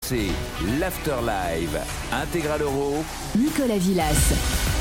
RMC, l'Afterlive, Intégral Euro. Nicolas Villas.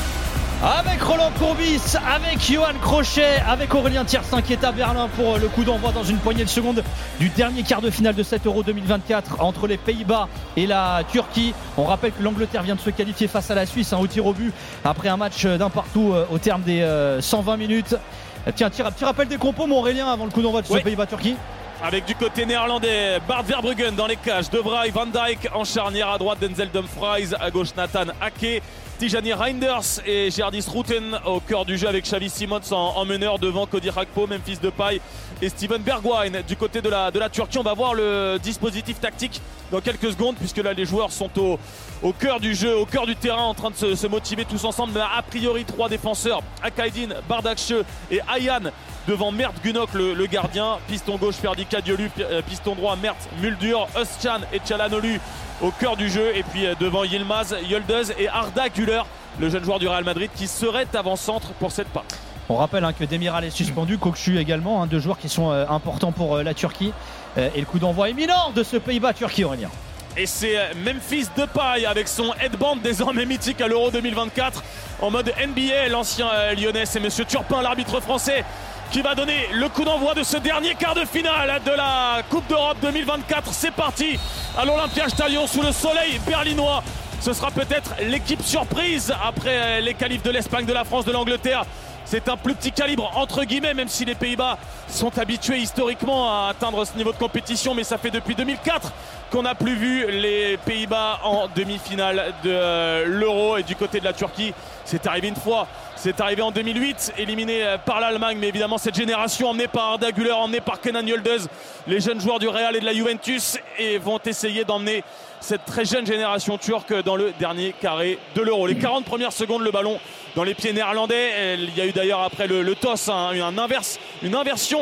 Avec Roland Courbis, avec Johan Crochet, avec Aurélien Tiersin qui est à Berlin pour le coup d'envoi dans une poignée de secondes du dernier quart de finale de cet Euro 2024 entre les Pays-Bas et la Turquie. On rappelle que l'Angleterre vient de se qualifier face à la Suisse au tir au but après un match d'un partout au terme des 120 minutes. Tiens, petit rappel des compos, mon Aurélien, avant le coup d'envoi de ce Pays-Bas-Turquie. Avec du côté néerlandais, Bart Verbruggen dans les cages, De Vrij, Van Dijk en charnière, à droite Denzel Dumfries, à gauche Nathan Ake, Tijani Reinders et Gerdis Routen au cœur du jeu avec Xavi Simons en meneur devant Cody Gakpo, Memphis Depay et Steven Bergwijn. Du côté de la Turquie, on va voir le dispositif tactique dans quelques secondes, puisque là les joueurs sont au cœur du jeu, au cœur du terrain, en train de se motiver tous ensemble. Mais a priori 3 défenseurs, Akaydin, Bardakçı et Ayhan devant Mert Günok le gardien, piston gauche Ferdi Kadiolu, piston droit Mert Muldur, Özcan et Çalhanoğlu au cœur du jeu, et puis devant Yilmaz, Yıldız et Arda Güler, le jeune joueur du Real Madrid qui serait avant-centre pour cette part. On rappelle que Demiral est suspendu, Kokçu également, deux joueurs qui sont importants pour la Turquie, et le coup d'envoi imminent de ce Pays-Bas-Turquie, Aurélien. Et c'est Memphis Depay avec son headband désormais mythique à l'Euro 2024 en mode NBA, l'ancien lyonnais, c'est Monsieur Turpin, l'arbitre français, qui va donner le coup d'envoi de ce dernier quart de finale de la Coupe d'Europe 2024. C'est parti à l'Olympia Stadion sous le soleil berlinois. Ce sera peut-être l'équipe surprise après les qualifs de l'Espagne, de la France, de l'Angleterre. C'est un plus petit calibre entre guillemets, même si les Pays-Bas sont habitués historiquement à atteindre ce niveau de compétition, mais ça fait depuis 2004 qu'on n'a plus vu les Pays-Bas en demi-finale de l'Euro. Et du côté de la Turquie, c'est arrivé une fois, c'est arrivé en 2008, éliminé par l'Allemagne, mais évidemment cette génération emmenée par Arda Güler, emmenée par Kenan Yıldız, les jeunes joueurs du Real et de la Juventus, et vont essayer d'emmener cette très jeune génération turque dans le dernier carré de l'Euro. Les 40 premières secondes, le ballon dans les pieds néerlandais. Il y a eu d'ailleurs après le toss une inversion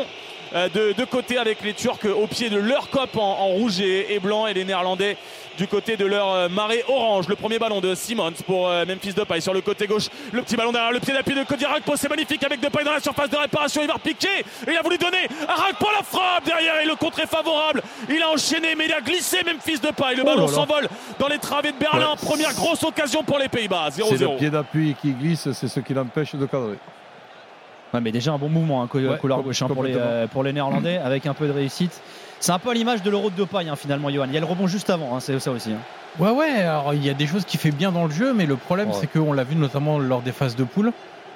de côté avec les Turcs au pied de leur cope en rouge et blanc, et les Néerlandais du côté de leur marée orange. Le premier ballon de Simons pour Memphis Depay sur le côté gauche, le petit ballon derrière le pied d'appui de Cody Gakpo, c'est magnifique avec Depay dans la surface de réparation, il va repiquer et il a voulu donner à Gakpo, la frappe derrière et le contre est favorable, il a enchaîné mais il a glissé Memphis Depay, le ballon s'envole dans les travées de Berlin. Première grosse occasion pour les Pays-Bas, 0-0. C'est le pied d'appui qui glisse, c'est ce qui l'empêche de cadrer. Ouais, mais déjà un bon mouvement, couloir gauche pour les Néerlandais, avec un peu de réussite. C'est un peu à l'image de l'Euro de Depay finalement, Johan. Il y a le rebond juste avant, c'est ça aussi. Ouais, alors il y a des choses qu'il fait bien dans le jeu, mais le problème c'est qu'on l'a vu notamment lors des phases de poule.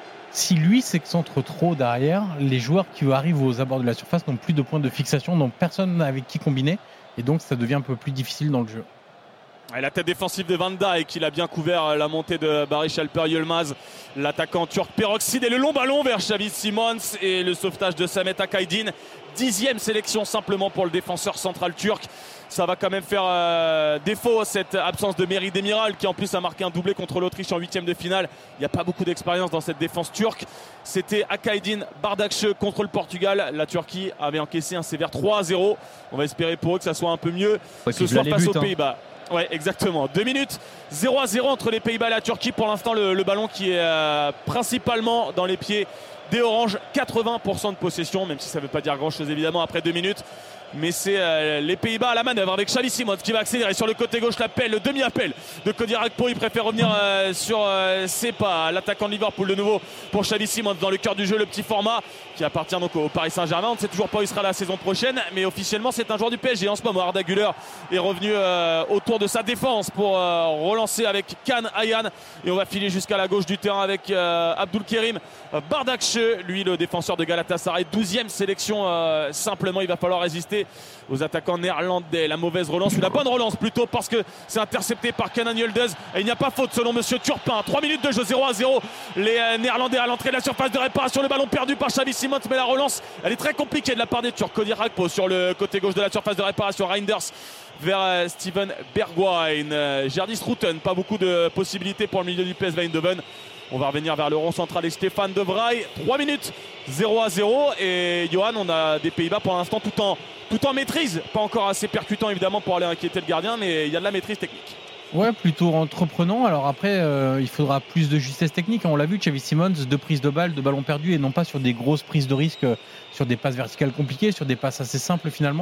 Si lui s'excentre trop derrière, les joueurs qui arrivent aux abords de la surface n'ont plus de points de fixation, donc personne avec qui combiner, et donc ça devient un peu plus difficile dans le jeu. Et la tête défensive de Van Dijk, il a bien couvert la montée de Barış Alper Yılmaz, l'attaquant turc peroxyde, et le long ballon vers Xavi Simons et le sauvetage de Samet Akaydin. 10e sélection simplement pour le défenseur central turc. Ça va quand même faire défaut, cette absence de Merih Demiral, qui en plus a marqué un doublé contre l'Autriche en 8e de finale. Il n'y a pas beaucoup d'expérience dans cette défense turque. C'était Akaydin, Bardakçı contre le Portugal. La Turquie avait encaissé un sévère 3-0. On va espérer pour eux que ça soit un peu mieux ce soir face aux Pays-Bas. Ouais, exactement. 2 minutes, 0-0 entre les Pays-Bas et la Turquie. Pour l'instant, le ballon qui est principalement dans les pieds des Oranges. 80% de possession, même si ça ne veut pas dire grand-chose évidemment après 2 minutes. Mais c'est les Pays-Bas à la manœuvre avec Xavi Simons qui va accélérer sur le côté gauche. Le demi-appel de Cody Gakpo. Il préfère revenir sur ses pas. L'attaquant de Liverpool de nouveau pour Xavi Simons dans le cœur du jeu, le petit format qui appartient donc au Paris Saint-Germain. On ne sait toujours pas où il sera la saison prochaine, mais officiellement c'est un joueur du PSG en ce moment. Arda Güler est revenu autour de sa défense pour relancer avec Can Ayhan, et on va filer jusqu'à la gauche du terrain avec Abdülkerim Bardakçı, lui le défenseur de Galatasaray. 12e sélection simplement. Il va falloir résister aux attaquants néerlandais. La mauvaise relance, ou la bonne relance plutôt, parce que c'est intercepté par Kenan Yıldız et il n'y a pas faute selon Monsieur Turpin. 3 minutes de jeu, 0-0. Les Néerlandais à l'entrée de la surface de réparation, le ballon perdu par Xavi Simons, mais la relance elle est très compliquée de la part des Turcs. Cody Gakpo sur le côté gauche de la surface de réparation, Reinders vers Steven Bergwijn, Gerdis Routen, pas beaucoup de possibilités pour le milieu du PSV Eindhoven. On va revenir vers le rond central et Stéphane De Vrij. 3 minutes, 0-0. Et Johan, on a des Pays-Bas pour l'instant tout en maîtrise. Pas encore assez percutant évidemment pour aller inquiéter le gardien, mais il y a de la maîtrise technique. Ouais, plutôt entreprenant. Alors après, il faudra plus de justesse technique. On l'a vu, Xavi Simons, 2 prises de balles, 2 ballons perdus, et non pas sur des grosses prises de risque, sur des passes verticales compliquées, sur des passes assez simples finalement.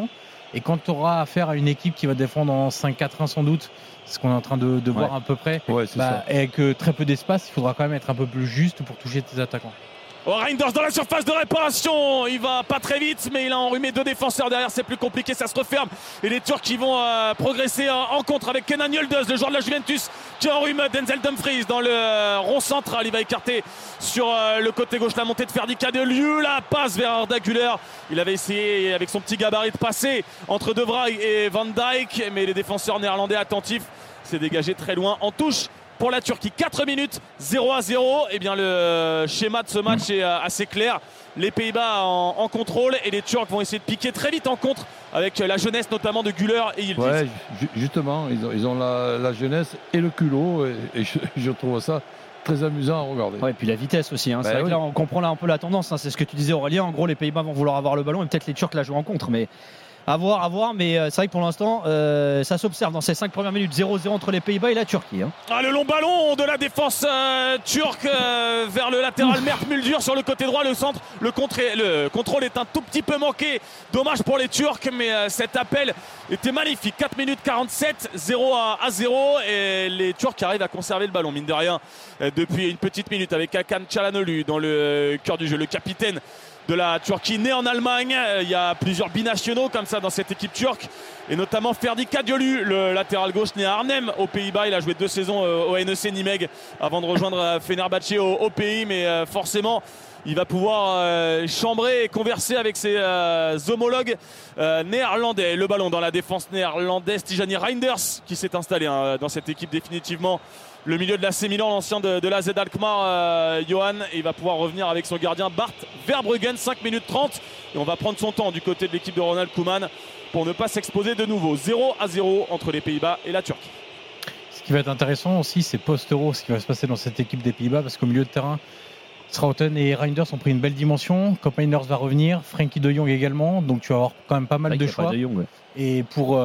Et quand tu auras affaire à une équipe qui va défendre en 5-4-1 sans doute, ce qu'on est en train de voir à peu près, avec très peu d'espace, il faudra quand même être un peu plus juste pour toucher tes attaquants. Reinders dans la surface de réparation, il va pas très vite mais il a enrhumé 2 défenseurs derrière, c'est plus compliqué, ça se referme et les Turcs qui vont progresser en contre avec Kenan Yıldız, le joueur de la Juventus qui enrhume Denzel Dumfries dans le rond central. Il va écarter sur le côté gauche la montée de Ferdi Kadıoğlu, la passe vers Arda Güler. Il avait essayé avec son petit gabarit de passer entre De Vrij et Van Dijk, mais les défenseurs néerlandais attentifs, s'est dégagé très loin en touche pour la Turquie. 4 minutes, 0-0. Eh bien, le schéma de ce match est assez clair. Les Pays-Bas en contrôle et les Turcs vont essayer de piquer très vite en contre avec la jeunesse notamment de Güler et Yıldız. Ouais, justement, ils ont la jeunesse et le culot et je trouve ça très amusant à regarder. Ouais, et puis la vitesse aussi. C'est vrai que là, on comprend un peu la tendance. C'est ce que tu disais, Aurélien. En gros, les Pays-Bas vont vouloir avoir le ballon et peut-être les Turcs la jouent en contre. Mais à voir, mais c'est vrai que pour l'instant ça s'observe dans ces 5 premières minutes. 0-0 entre les Pays-Bas et la Turquie. Le long ballon de la défense turque vers le latéral Mert Müldür sur le côté droit, le centre, le contrôle est un tout petit peu manqué, dommage pour les Turcs, mais cet appel était magnifique. 4 minutes 47, 0-0 et les Turcs arrivent à conserver le ballon mine de rien depuis une petite minute avec Hakan Çalhanoğlu dans le cœur du jeu, le capitaine de la Turquie, né en Allemagne. Il y a plusieurs binationaux comme ça dans cette équipe turque et notamment Ferdi Kadıoğlu, le latéral gauche né à Arnhem aux Pays-Bas. Il a joué 2 saisons au NEC Nîmes avant de rejoindre Fenerbahçe au pays, mais forcément il va pouvoir chambrer et converser avec ses homologues néerlandais. Le ballon dans la défense néerlandaise, Tijani Reinders qui s'est installé dans cette équipe définitivement. Le milieu de l'AC Milan, l'ancien de l'AZ Alkmaar, Johan, et il va pouvoir revenir avec son gardien Bart Verbruggen. 5 minutes 30 et on va prendre son temps du côté de l'équipe de Ronald Koeman pour ne pas s'exposer de nouveau. 0-0 entre les Pays-Bas et la Turquie. Ce qui va être intéressant aussi, c'est post-Euro ce qui va se passer dans cette équipe des Pays-Bas, parce qu'au milieu de terrain, Schouten et Reinders ont pris une belle dimension. Koopmeiners va revenir, Frenkie de Jong également, donc tu vas avoir quand même pas mal de choix. Et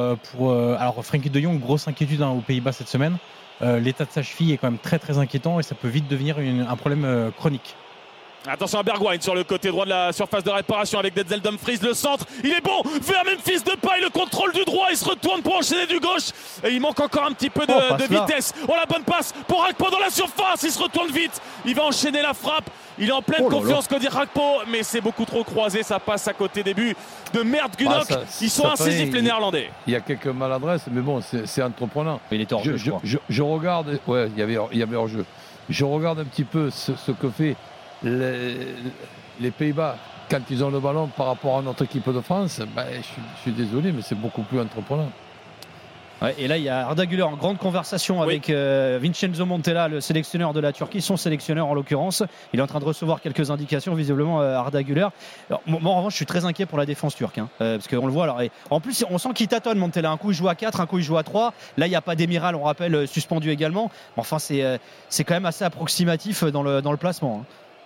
alors Frenkie de Jong, grosse inquiétude aux Pays-Bas cette semaine. L'état de sa cheville est quand même très très inquiétant et ça peut vite devenir un problème chronique. Attention à Bergwijn sur le côté droit de la surface de réparation avec Denzel Dumfries, le centre, il est bon vers Memphis Depay, le contrôle du droit, il se retourne pour enchaîner du gauche et il manque encore un petit peu de vitesse. La bonne passe pour Rakpo dans la surface, il se retourne vite, il va enchaîner la frappe, il est en pleine confiance Cody Rakpo, mais c'est beaucoup trop croisé, ça passe à côté des buts de Mert Günok. Ils sont incisifs les Néerlandais. Il y a quelques maladresses mais bon c'est entreprenant. Il était hors jeu, je regarde, il y avait hors jeu. Je regarde un petit peu ce que fait les Pays-Bas quand ils ont le ballon par rapport à notre équipe de France. Je suis désolé mais c'est beaucoup plus entreprenant. Ouais, et là il y a Arda Güler en grande conversation avec Vincenzo Montella, le sélectionneur de la Turquie, son sélectionneur en l'occurrence. Il est en train de recevoir quelques indications visiblement Arda Güler. Alors, moi en revanche je suis très inquiet pour la défense turque parce qu'on le voit alors, en plus on sent qu'il tâtonne Montella, un coup il joue à 4, un coup il joue à 3, là il n'y a pas d'Emiral, on rappelle, suspendu également, enfin c'est quand même assez approximatif dans le placement.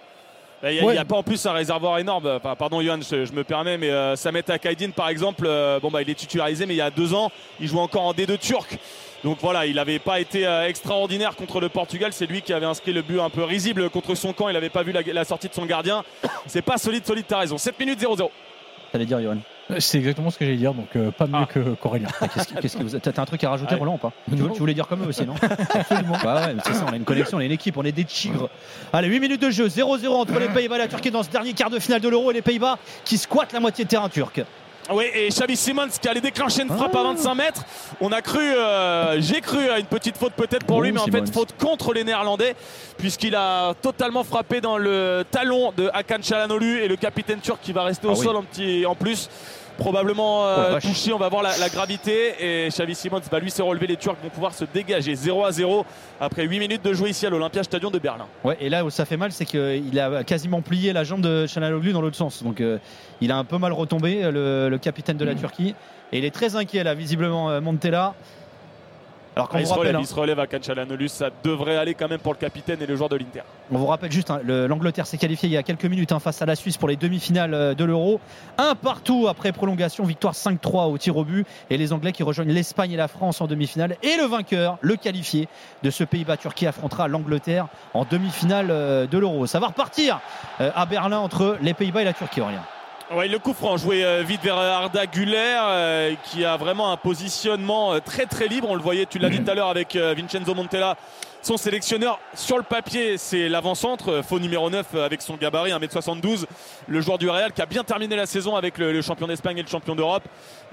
Il n'y a pas en plus un réservoir énorme. Pardon Johan, je me permets, mais Samet Akaydin par exemple, il est titularisé, mais il y a 2 ans, il jouait encore en D2 turc. Donc voilà, il n'avait pas été extraordinaire contre le Portugal. C'est lui qui avait inscrit le but un peu risible contre son camp. Il n'avait pas vu la sortie de son gardien. C'est pas solide, t'as raison. 7 minutes 0-0. T'allais dire Johan? C'est exactement ce que j'allais dire, donc pas mieux qu'Aurélien. Qu'est-ce que t'as un truc à rajouter, Roland, ou pas? Tu voulais dire comme eux aussi, non? Absolument. C'est ça, on a une connexion, on est une équipe, on est des tigres. Allez, 8 minutes de jeu, 0-0 entre les Pays-Bas et la Turquie dans ce dernier quart de finale de l'Euro, et les Pays-Bas qui squattent la moitié de terrain turc. Oui, et Xavi Simons qui allait déclencher une frappe à 25 mètres. On a cru, j'ai cru à une petite faute peut-être pour lui, mais en fait faute contre les Néerlandais, puisqu'il a totalement frappé dans le talon de Hakan Çalhanoğlu et le capitaine turc qui va rester au sol en plus. Probablement touché, on va voir la gravité, et Xavi Simons va lui se relever. Les Turcs vont pouvoir se dégager. 0-0 après 8 minutes de jeu ici à l'Olympia Stadion de Berlin. Ouais, et là où ça fait mal, c'est qu'il a quasiment plié la jambe de Çalhanoğlu dans l'autre sens, donc il a un peu mal retombé, le capitaine de la Turquie, et il est très inquiet là visiblement, Montella. Alors il se relève à Hakan Çalhanoğlu, ça devrait aller quand même pour le capitaine et le joueur de l'Inter. On vous rappelle juste, l'Angleterre s'est qualifiée il y a quelques minutes face à la Suisse pour les demi-finales de l'Euro. 1-1 après prolongation, victoire 5-3 au tir au but, et les Anglais qui rejoignent l'Espagne et la France en demi-finale, et le vainqueur, le qualifié de ce Pays-Bas-Turquie, affrontera l'Angleterre en demi-finale de l'Euro. Ça va repartir à Berlin entre les Pays-Bas et la Turquie, Aurélien. Ouais, le coup franc joué vite vers Arda Güler qui a vraiment un positionnement très très libre. On le voyait, tu l'as dit tout à l'heure avec Vincenzo Montella, son sélectionneur. Sur le papier, c'est l'avant-centre, faux numéro 9 avec son gabarit 1m72, le joueur du Real qui a bien terminé la saison avec le champion d'Espagne et le champion d'Europe.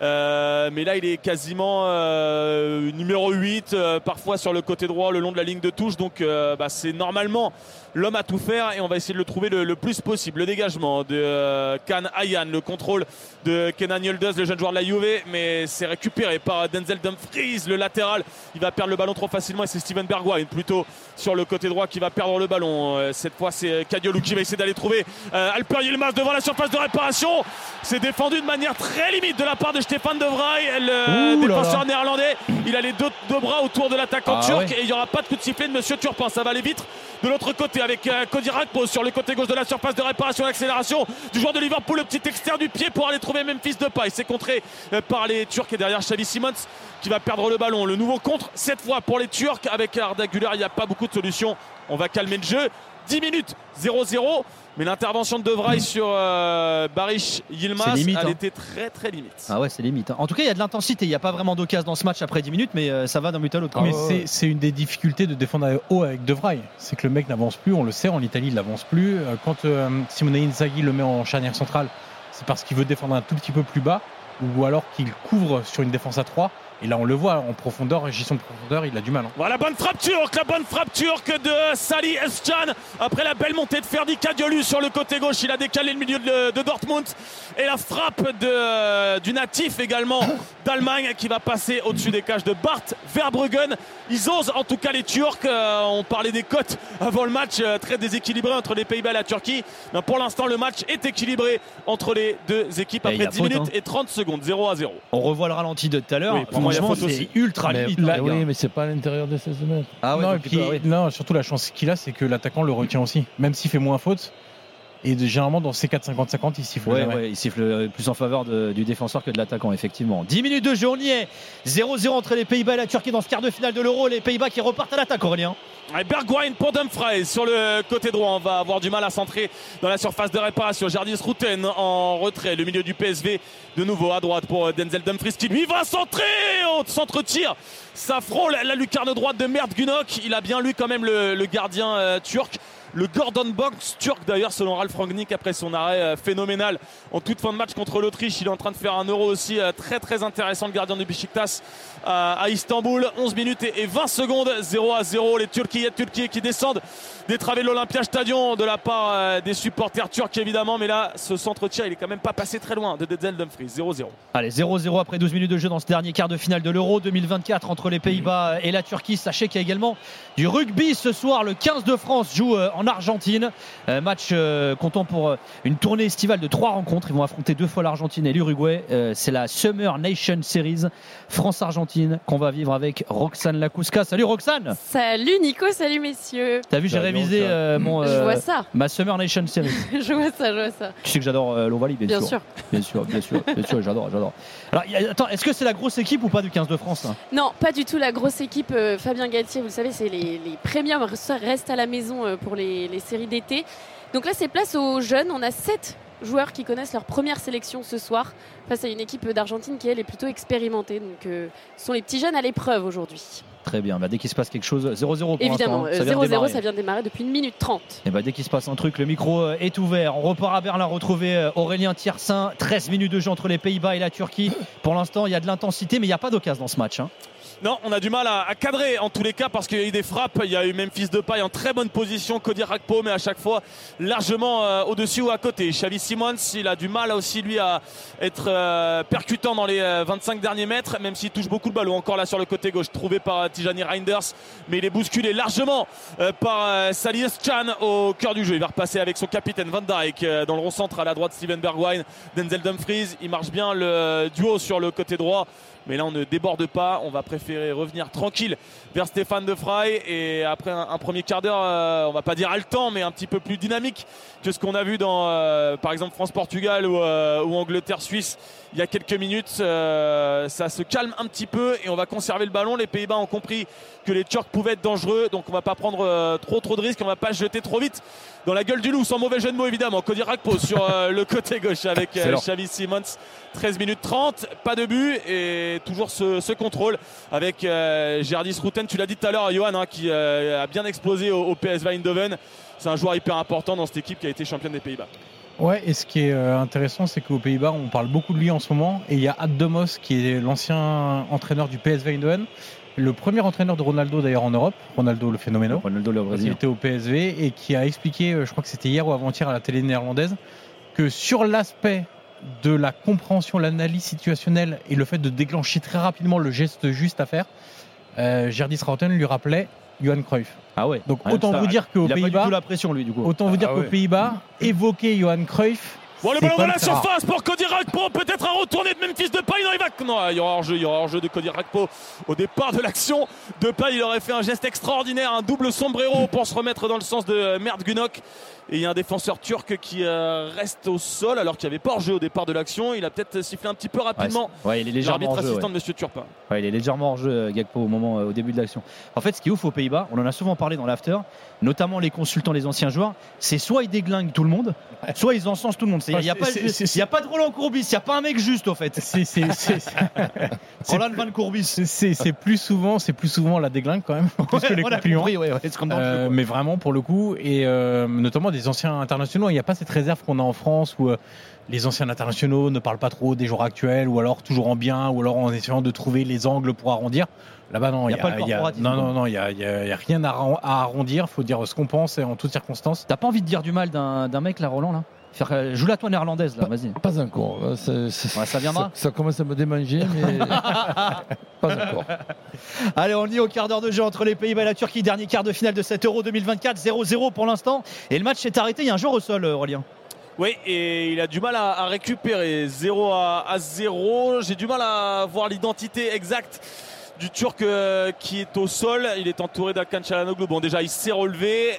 Mais là il est quasiment numéro 8, parfois sur le côté droit le long de la ligne de touche, donc c'est normalement l'homme à tout faire et on va essayer de le trouver le plus possible. Le dégagement de Can Ayhan, le contrôle de Kenan Yıldız, le jeune joueur de la Juve, mais c'est récupéré par Denzel Dumfries, le latéral. Il va perdre le ballon trop facilement et c'est Steven Bergwijn plutôt sur le côté droit qui va perdre le ballon. Cette fois c'est Kadiolou qui va essayer d'aller trouver Alper Yilmaz devant la surface de réparation. C'est défendu de manière très limite de la part de Stefan de Vrij, le défenseur néerlandais. Il a les deux bras autour de l'attaquant turc et il n'y aura pas de coup de sifflet de Monsieur Turpin. Ça va aller vite de l'autre côté avec Cody Gakpo sur le côté gauche de la surface de réparation. L'accélération du joueur de Liverpool, le petit externe du pied pour aller trouver Memphis Depay. C'est contré par les Turcs et derrière Xavi Simons qui va perdre le ballon. Le nouveau contre cette fois pour les Turcs avec Arda Güler. Il n'y a pas beaucoup de solutions. On va calmer le jeu. 10 minutes 0-0. Mais l'intervention de De Vrij sur Barış Yılmaz, elle était très très limite. Ah ouais, c'est limite. En tout cas, il y a de l'intensité. Il n'y a pas vraiment d'occasion dans ce match après 10 minutes, mais ça va d'un but à l'autre. Mais c'est une des difficultés de défendre haut avec De Vrij. C'est que le mec n'avance plus, on le sait, en Italie il n'avance plus. Quand Simone Inzaghi le met en charnière centrale, c'est parce qu'il veut défendre un tout petit peu plus bas ou alors qu'il couvre sur une défense à 3. Et là on le voit en profondeur, gestion de profondeur, il a du mal. Voilà, la bonne frappe turque de Salih Özcan après la belle montée de Ferdi Kadiolou sur le côté gauche. Il a décalé le milieu de Dortmund et la frappe du natif également d'Allemagne qui va passer au-dessus des cages de Bart Verbruggen. Ils osent en tout cas les Turcs. On parlait des cotes avant le match, très déséquilibré entre les Pays-Bas et la Turquie. Mais pour l'instant le match est équilibré entre les deux équipes après 10 minutes et 30 secondes, 0-0. On revoit le ralenti de tout à l'heure. Oui, franchement, c'est ultra limite. Oui, mais c'est pas à l'intérieur des 16 mètres. Ah ouais, non, et puis, non, surtout la chance qu'il a, c'est que l'attaquant le retient aussi, même s'il fait moins faute. Et généralement, dans ces 4-50-50, il siffle. Ouais, il siffle plus en faveur du défenseur que de l'attaquant, effectivement. 10 minutes de jeu, on y est. 0-0 entre les Pays-Bas et la Turquie dans ce quart de finale de l'Euro. Les Pays-Bas qui repartent à l'attaque, Aurélien. Bergwijn pour Dumfries sur le côté droit. On va avoir du mal à centrer dans la surface de réparation. Jardis Routen en retrait. Le milieu du PSV de nouveau à droite pour Denzel Dumfries qui lui va centrer. Au centre-tir, ça frôle la lucarne droite de Mert Günok. Il a bien lu quand même le gardien turc. Le Gordon Box turc d'ailleurs selon Ralf Rangnick après son arrêt phénoménal en toute fin de match contre l'Autriche. Il est en train de faire un euro aussi très très intéressant, le gardien de Beşiktaş à Istanbul. 11 minutes et 20 secondes, 0-0. Les Turquie qui descendent des travées de l'Olympia Stadion de la part des supporters turcs évidemment. Mais là ce centre-tir il est quand même pas passé très loin de Denzel Dumfries. 0-0. Allez, 0-0 après 12 minutes de jeu dans ce dernier quart de finale de l'Euro 2024 entre les Pays-Bas et la Turquie. Sachez qu'il y a également du rugby ce soir. Le 15 de France joue en Argentine. Match comptant pour une tournée estivale de 3 rencontres. Ils vont affronter 2 fois l'Argentine et l'Uruguay. C'est la Summer Nation Series France-Argentine qu'on va vivre avec Roxane Lacusca. Salut Roxane. Salut Nico, salut messieurs. T'as vu, j'ai révisé je vois ça. ma Summer Nation Series. je vois ça. Tu sais que j'adore l'Ovalie, bien sûr. Bien sûr, j'adore. Alors, attends, est-ce que c'est la grosse équipe ou pas du 15 de France là ? Non, pas du tout la grosse équipe. Fabien Galtier, vous le savez, c'est les premium restent à la maison pour les séries d'été. Donc là, c'est place aux jeunes. On a 7 joueurs qui connaissent leur première sélection ce soir face à une équipe d'Argentine qui, elle, est plutôt expérimentée. Donc, ce sont les petits jeunes à l'épreuve aujourd'hui. Très bien. Dès qu'il se passe quelque chose, 0-0 pour évidemment, l'instant. 0-0, ça vient de démarrer depuis 1 minute 30. Et dès qu'il se passe un truc, le micro est ouvert. On repart à Berlin retrouver Aurélien Thiersin. 13 minutes de jeu entre les Pays-Bas et la Turquie. Pour l'instant, il y a de l'intensité, mais il n'y a pas d'occasion dans ce match. Non, on a du mal à cadrer en tous les cas parce qu'il y a eu des frappes. Il y a eu Memphis Depay en très bonne position, Cody Gakpo, mais à chaque fois largement au-dessus ou à côté. Xavi Simons, il a du mal aussi lui à être percutant dans les 25 derniers mètres, même s'il touche beaucoup le ballon. Encore là sur le côté gauche, trouvé par Tijani Reinders, mais il est bousculé largement par Salih Özcan au cœur du jeu. Il va repasser avec son capitaine Van Dijk dans le rond centre à la droite, Steven Bergwijn, Denzel Dumfries. Il marche bien le duo sur le côté droit. Mais là on ne déborde pas, on va préférer revenir tranquille vers Stefan de Vrij et après un premier quart d'heure, on va pas dire haletant mais un petit peu plus dynamique que ce qu'on a vu dans par exemple France-Portugal ou Angleterre-Suisse il y a quelques minutes. Ça se calme un petit peu et on va conserver le ballon. Les Pays-Bas ont compris que les Turcs pouvaient être dangereux, donc on va pas prendre trop de risques, on va pas se jeter trop vite dans la gueule du loup, sans mauvais jeu de mots évidemment. Cody Rakpo sur le côté gauche avec Xavi Simons. 13 minutes 30, pas de but et toujours ce contrôle avec Gerdis Routen. Tu l'as dit tout à l'heure, Johan, qui a bien explosé au PSV Eindhoven. C'est un joueur hyper important dans cette équipe qui a été championne des Pays-Bas. Ouais, et ce qui est intéressant, c'est qu'aux Pays-Bas, on parle beaucoup de lui en ce moment. Et il y a Ad de Mos, qui est l'ancien entraîneur du PSV Eindhoven. Le premier entraîneur de Ronaldo d'ailleurs en Europe, Ronaldo le phénoménal. Ronaldo le Brésil. Il était au PSV et qui a expliqué, je crois que c'était hier ou avant-hier à la télé néerlandaise, que sur l'aspect de la compréhension, l'analyse situationnelle et le fait de déclencher très rapidement le geste juste à faire, Gerdis Routen lui rappelait Johan Cruyff. Ah ouais. Donc autant vous dire qu'aux Pays-Bas, il a pas du tout la pression lui du coup. Autant vous dire qu'aux Pays-Bas, évoquer Johan Cruyff. Bon, le ballon dans la surface pour Cody Rakpo, peut-être un retourné de Memphis Depay. Non, il y aura hors-jeu de Cody Rakpo au départ de l'action. Depay, il aurait fait un geste extraordinaire, un double sombrero pour se remettre dans le sens de Mert Günok. Et il y a un défenseur turc qui reste au sol alors qu'il n'y avait pas hors-jeu au départ de l'action. Il a peut-être sifflé un petit peu rapidement. Ouais, il est légèrement l'arbitre hors-jeu, assistant de Monsieur Turpin. Ouais, il est légèrement hors-jeu, Gakpo, au début de l'action. En fait, ce qui est ouf aux Pays-Bas, on en a souvent parlé dans l'after, notamment les consultants, les anciens joueurs, c'est soit ils déglinguent tout le monde, soit ils encensent tout le monde. Il n'y a pas de Roland Courbis, il n'y a pas un mec juste au fait. Roland Van Courbis. C'est plus souvent la déglingue quand même, plus que les compliments. Mais vraiment pour le coup, et notamment des anciens internationaux. Il n'y a pas cette réserve qu'on a en France où les anciens internationaux ne parlent pas trop des joueurs actuels ou alors toujours en bien ou alors en essayant de trouver les angles pour arrondir. Là-bas, non, il n'y a rien à arrondir. Il faut dire ce qu'on pense et en toutes circonstances. T'as pas envie de dire du mal d'un mec là, Roland là? Joue-la toi néerlandaise là, vas-y. Pas encore. Ça viendra. Ça commence à me démanger, mais pas encore. Allez, on dit au quart d'heure de jeu entre les Pays-Bas et la Turquie, dernier quart de finale de cet Euro 2024, 0-0 pour l'instant. Et le match s'est arrêté, il y a un joueur au sol, Aurélien. Oui, et il a du mal à récupérer. 0-0. J'ai du mal à voir l'identité exacte du Turc qui est au sol. Il est entouré d'Hakan Çalhanoğlu. Bon, déjà il s'est relevé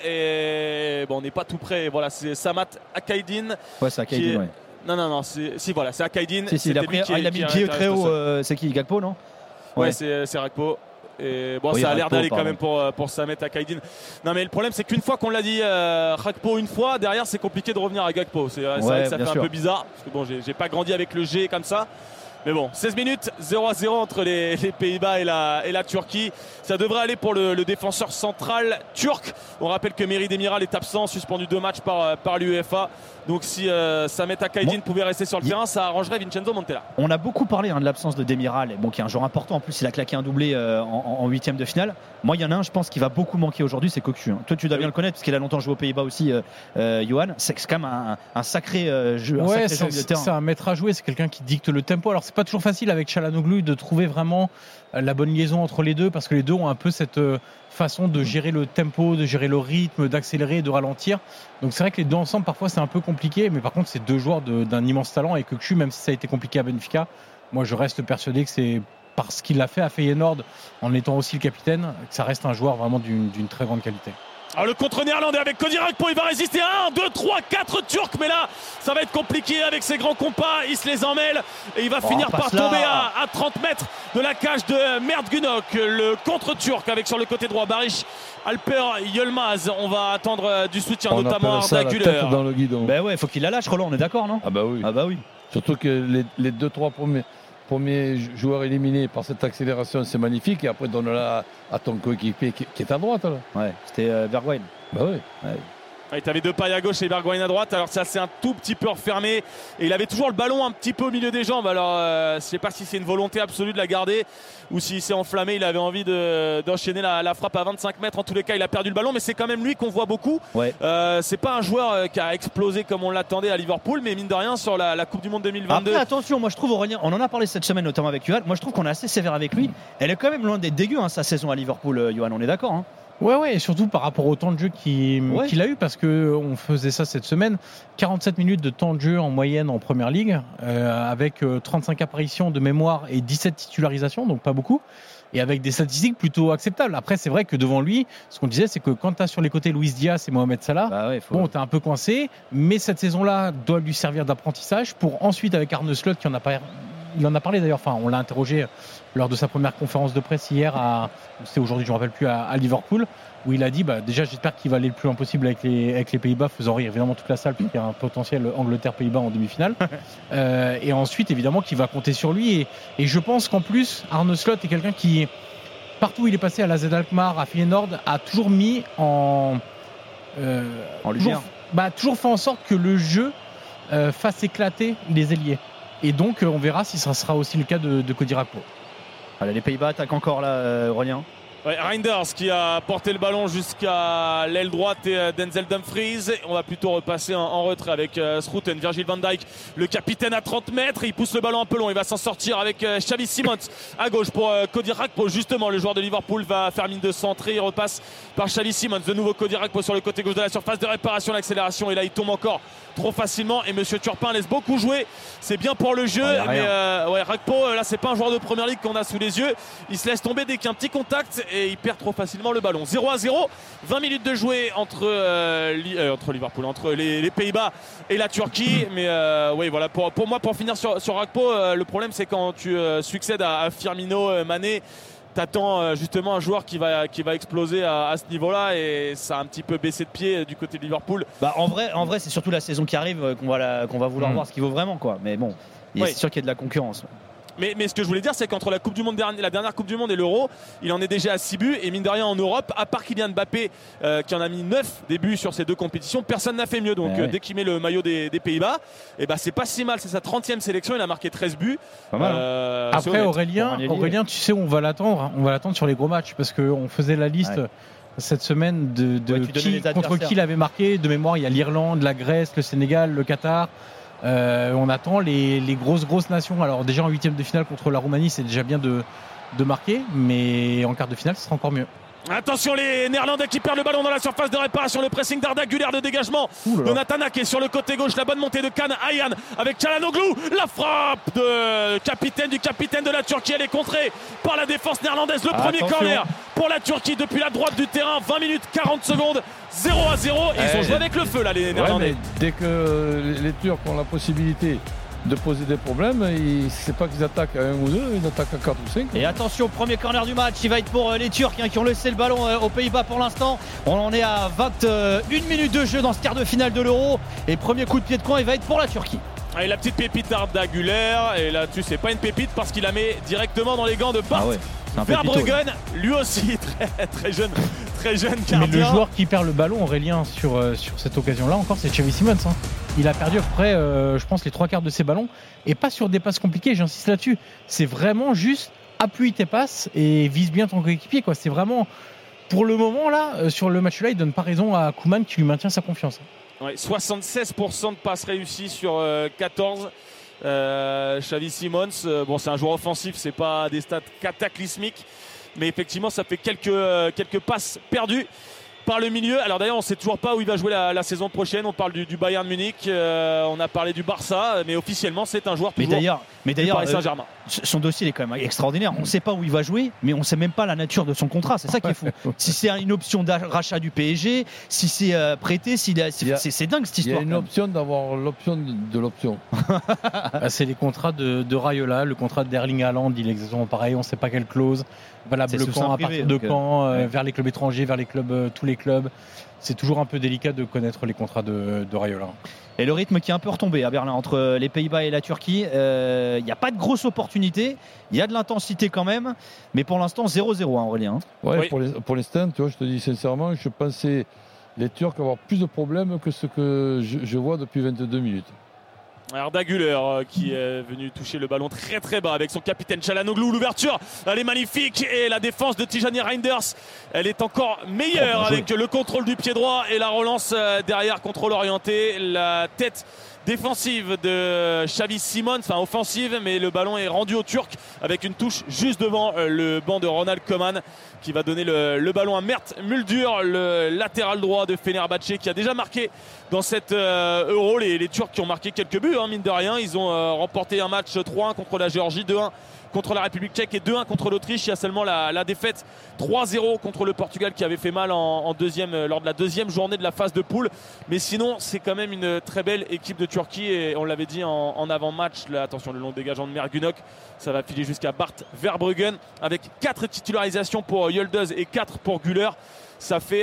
et bon, on n'est pas tout près. Voilà, c'est Samat Akaydin. Ouais, c'est Akaydin, ouais. Non, c'est Akaydin. Il a mis le pied très haut. C'est qui, Gakpo, non? Ouais, c'est Rakpo. Et bon, ça a l'air d'aller quand même pour Samet Akaydin. Non, mais le problème, c'est qu'une fois qu'on l'a dit Rakpo une fois, derrière, c'est compliqué de revenir à Gakpo. C'est vrai que ça fait un peu bizarre. Parce que bon, j'ai pas grandi avec le G comme ça. Mais bon, 16 minutes, 0-0 entre les Pays-Bas et la Turquie. Ça devrait aller pour le défenseur central turc. On rappelle que Merih Demiral est absent, suspendu 2 matchs par l'UEFA. Donc si Samet Akaydin pouvait rester sur le terrain, ça arrangerait Vincenzo Montella. On a beaucoup parlé de l'absence de Demiral, qui est un joueur important. En plus, il a claqué un doublé en 8e de finale. Moi, il y en a un, je pense, qui va beaucoup manquer aujourd'hui, c'est Cocu. Toi, tu dois bien le connaître, parce qu'il a longtemps joué aux Pays-Bas aussi, Johan. C'est quand même un sacré jeu. Ouais, c'est un maître à jouer, c'est quelqu'un qui dicte le tempo. Alors, c'est pas toujours facile avec Çalhanoğlu de trouver vraiment la bonne liaison entre les deux, parce que les deux ont un peu cette façon de gérer le tempo, de gérer le rythme, d'accélérer et de ralentir. Donc c'est vrai que les deux ensemble, parfois c'est un peu compliqué, mais par contre c'est deux joueurs d'un immense talent, et Cocu, même si ça a été compliqué à Benfica, moi je reste persuadé que c'est parce qu'il l'a fait à Feyenoord en étant aussi le capitaine, que ça reste un joueur vraiment d'une très grande qualité. Alors le contre néerlandais avec Cody Rakpo, il va résister à 1, 2, 3, 4 Turcs, mais là ça va être compliqué avec ses grands compas, il se les emmêle et il va finir par tomber à 30 mètres de la cage de Mert Günok. Le contre turc avec sur le côté droit Barış Alper Yılmaz. On va attendre du soutien, notamment Arda Güler. Dans le guidon. Ben ouais, il faut qu'il la lâche, Roland, on est d'accord, non? Ah bah oui. Surtout que les 2-3 premiers joueurs éliminés par cette accélération, c'est magnifique, et après donne-la à ton coéquipier qui est à droite là. Ouais, c'était Bergwijn. Bah oui. Ouais. Tu avais Depay à gauche et Bergwijn à droite. Alors ça c'est un tout petit peu refermé et il avait toujours le ballon un petit peu au milieu des jambes. Alors je ne sais pas si c'est une volonté absolue de la garder ou s'il s'est enflammé, il avait envie d'enchaîner la frappe à 25 mètres. En tous les cas il a perdu le ballon, mais c'est quand même lui qu'on voit beaucoup. Ouais. C'est pas un joueur qui a explosé comme on l'attendait à Liverpool, mais mine de rien sur la Coupe du Monde 2022. Après attention, moi je trouve Aurélien, on en a parlé cette semaine notamment avec Johan, moi je trouve qu'on est assez sévère avec lui. Elle est quand même loin d'être dégueu sa saison à Liverpool, Johan, on est d'accord hein? Ouais, et surtout par rapport au temps de jeu qu'il a eu, parce qu'on faisait ça cette semaine, 47 minutes de temps de jeu en moyenne en Première Ligue, avec 35 apparitions de mémoire et 17 titularisations, donc pas beaucoup, et avec des statistiques plutôt acceptables. Après, c'est vrai que devant lui, ce qu'on disait, c'est que quand tu as sur les côtés Luis Diaz et Mohamed Salah, t'es un peu coincé, mais cette saison-là doit lui servir d'apprentissage pour ensuite, avec Arne Slot, qui en a pas il en a parlé d'ailleurs. Enfin, on l'a interrogé lors de sa première conférence de presse hier c'est aujourd'hui, je ne me rappelle plus, à Liverpool, où il a dit déjà j'espère qu'il va aller le plus loin possible avec les Pays-Bas, faisant rire évidemment toute la salle, puisqu'il y a un potentiel Angleterre-Pays-Bas en demi-finale. Et ensuite, évidemment, qu'il va compter sur lui. Et je pense qu'en plus, Arne Slot est quelqu'un qui, partout où il est passé, à la Z Alkmaar, à Feyenoord, a toujours mis en lumière. Toujours fait en sorte que le jeu fasse éclater les ailiers. Et donc, on verra si ça sera aussi le cas de Cody Gakpo. Voilà, les Pays-Bas attaquent encore là, Aurélien. Ouais, Reinders qui a porté le ballon jusqu'à l'aile droite et Denzel Dumfries. On va plutôt repasser en retrait avec Schouten, Virgil van Dijk, le capitaine à 30 mètres. Il pousse le ballon un peu long. Il va s'en sortir avec Xavi Simons à gauche pour Cody Gakpo. Justement, le joueur de Liverpool va faire mine de centrer. Il repasse par Xavi Simons. De nouveau Cody Gakpo sur le côté gauche de la surface de réparation, l'accélération. Et là, il tombe encore trop facilement. Et Monsieur Turpin laisse beaucoup jouer. C'est bien pour le jeu. Mais Gakpo, là, c'est pas un joueur de première ligue qu'on a sous les yeux. Il se laisse tomber dès qu'il y a un petit contact. Et il perd trop facilement le ballon. 0-0, 20 minutes de jouer entre Liverpool, entre les Pays-Bas et la Turquie. Mais voilà, pour moi, pour finir sur Gakpo, le problème c'est quand tu succèdes à Firmino, Mané, t'attends justement un joueur qui va exploser à ce niveau-là, et ça a un petit peu baissé de pied du côté de Liverpool. En vrai, c'est surtout la saison qui arrive qu'on va vouloir voir ce qu'il vaut vraiment, quoi. Mais bon, c'est sûr qu'il y a de la concurrence. Mais ce que je voulais dire, c'est qu'entre la Coupe du Monde, la dernière Coupe du Monde et l'Euro, il en est déjà à 6 buts. Et mine de rien, en Europe, à part Kylian Mbappé qui en a mis 9 des buts sur ces deux compétitions, personne n'a fait mieux. Donc dès qu'il met le maillot des Pays-Bas, c'est pas si mal. C'est sa 30e sélection. Il a marqué 13 buts. Pas mal. Après, Aurélien, tu sais où on va l'attendre. On va l'attendre sur les gros matchs, parce qu'on faisait la liste cette semaine contre qui il avait marqué. De mémoire, il y a l'Irlande, la Grèce, le Sénégal, le Qatar. On attend les grosses nations. Alors déjà en 8e de finale contre la Roumanie, c'est déjà bien de marquer, mais en quart de finale ce sera encore mieux. Attention, les Néerlandais qui perdent le ballon dans la surface de réparation. Le pressing d'Arda Güler, de dégagement de Natana qui est sur le côté gauche. La bonne montée de Can Ayhan avec Çalhanoğlu. La frappe du capitaine de la Turquie. Elle est contrée par la défense néerlandaise. Le premier corner pour la Turquie depuis la droite du terrain. 20 minutes 40 secondes. 0-0. Et ils ont joué avec le feu là, les Néerlandais. Dès que les Turcs ont la possibilité de poser des problèmes, c'est pas qu'ils attaquent à 1 ou 2, ils attaquent à 4 ou 5. Et attention, premier corner du match, il va être pour les Turcs qui ont laissé le ballon aux Pays-Bas pour l'instant. On en est à 21 minutes de jeu dans ce quart de finale de l'Euro, et premier coup de pied de coin, il va être pour la Turquie. Et la petite pépite d'Arda Güler, et là-dessus c'est pas une pépite parce qu'il la met directement dans les gants de Bart Verbruggen, lui aussi très jeune gardien. Mais le joueur qui perd le ballon, Aurélien, sur cette occasion-là encore, c'est Xavi Simons. Il a perdu à peu près, je pense, les 3/4 de ses ballons, et pas sur des passes compliquées, j'insiste là-dessus. C'est vraiment juste appuie tes passes et vise bien ton coéquipier, quoi. C'est vraiment, pour le moment là, sur le match-là, il donne pas raison à Koeman qui lui maintient sa confiance. 76% de passes réussies sur 14. Xavi Simons, c'est un joueur offensif, c'est pas des stats cataclysmiques, mais effectivement ça fait quelques passes perdues par le milieu. Alors d'ailleurs on ne sait toujours pas où il va jouer la saison prochaine. On parle du Bayern Munich, on a parlé du Barça, mais officiellement c'est un joueur toujours du Paris Saint-Germain. Son dossier il est quand même extraordinaire. On ne sait pas où il va jouer, mais on ne sait même pas la nature de son contrat. C'est ça qui est fou. Si c'est une option d'achat du PSG, si c'est prêté, c'est dingue cette histoire. Il y a une option d'avoir l'option de l'option. C'est les contrats de Raiola, le contrat d'Erling Haaland, il est exactement pareil. On ne sait pas quelle clause, valable quand, à partir de quand, vers les clubs étrangers, vers les clubs, tous les clubs. C'est toujours un peu délicat de connaître les contrats de Raiola. Et le rythme qui est un peu retombé à Berlin entre les Pays-Bas et la Turquie. Il n'y a pas de grosse opportunité. Il y a de l'intensité quand même. Mais pour l'instant, 0-0, Aurélien. Oui. Pour l'instant, tu vois, je te dis sincèrement, je pensais les Turcs avoir plus de problèmes que ce que je vois depuis 22 minutes. Arda Güler qui est venu toucher le ballon très très bas avec son capitaine Çalhanoğlu. L'ouverture, elle est magnifique, et la défense de Tijani Reinders, elle est encore meilleure avec le contrôle du pied droit et la relance derrière, contrôle orienté, la tête défensive de Xavi Simons, enfin offensive, mais le ballon est rendu au Turc avec une touche juste devant le banc de Ronald Koeman, qui va donner le ballon à Mert Müldür, le latéral droit de Fenerbahçe, qui a déjà marqué dans cette Euro. Les Turcs qui ont marqué quelques buts, mine de rien. Ils ont remporté un match 3-1 contre la Géorgie, 2-1 contre la République tchèque et 2-1 contre l'Autriche. Il y a seulement la défaite 3-0 contre le Portugal qui avait fait mal lors de la deuxième journée de la phase de poule. Mais sinon, c'est quand même une très belle équipe de Turquie et on l'avait dit en avant-match. Là, attention, le long dégagement de Mert Günok, ça va filer jusqu'à Bart Verbruggen avec 4 titularisations pour Yıldız et 4 pour Güler. Ça fait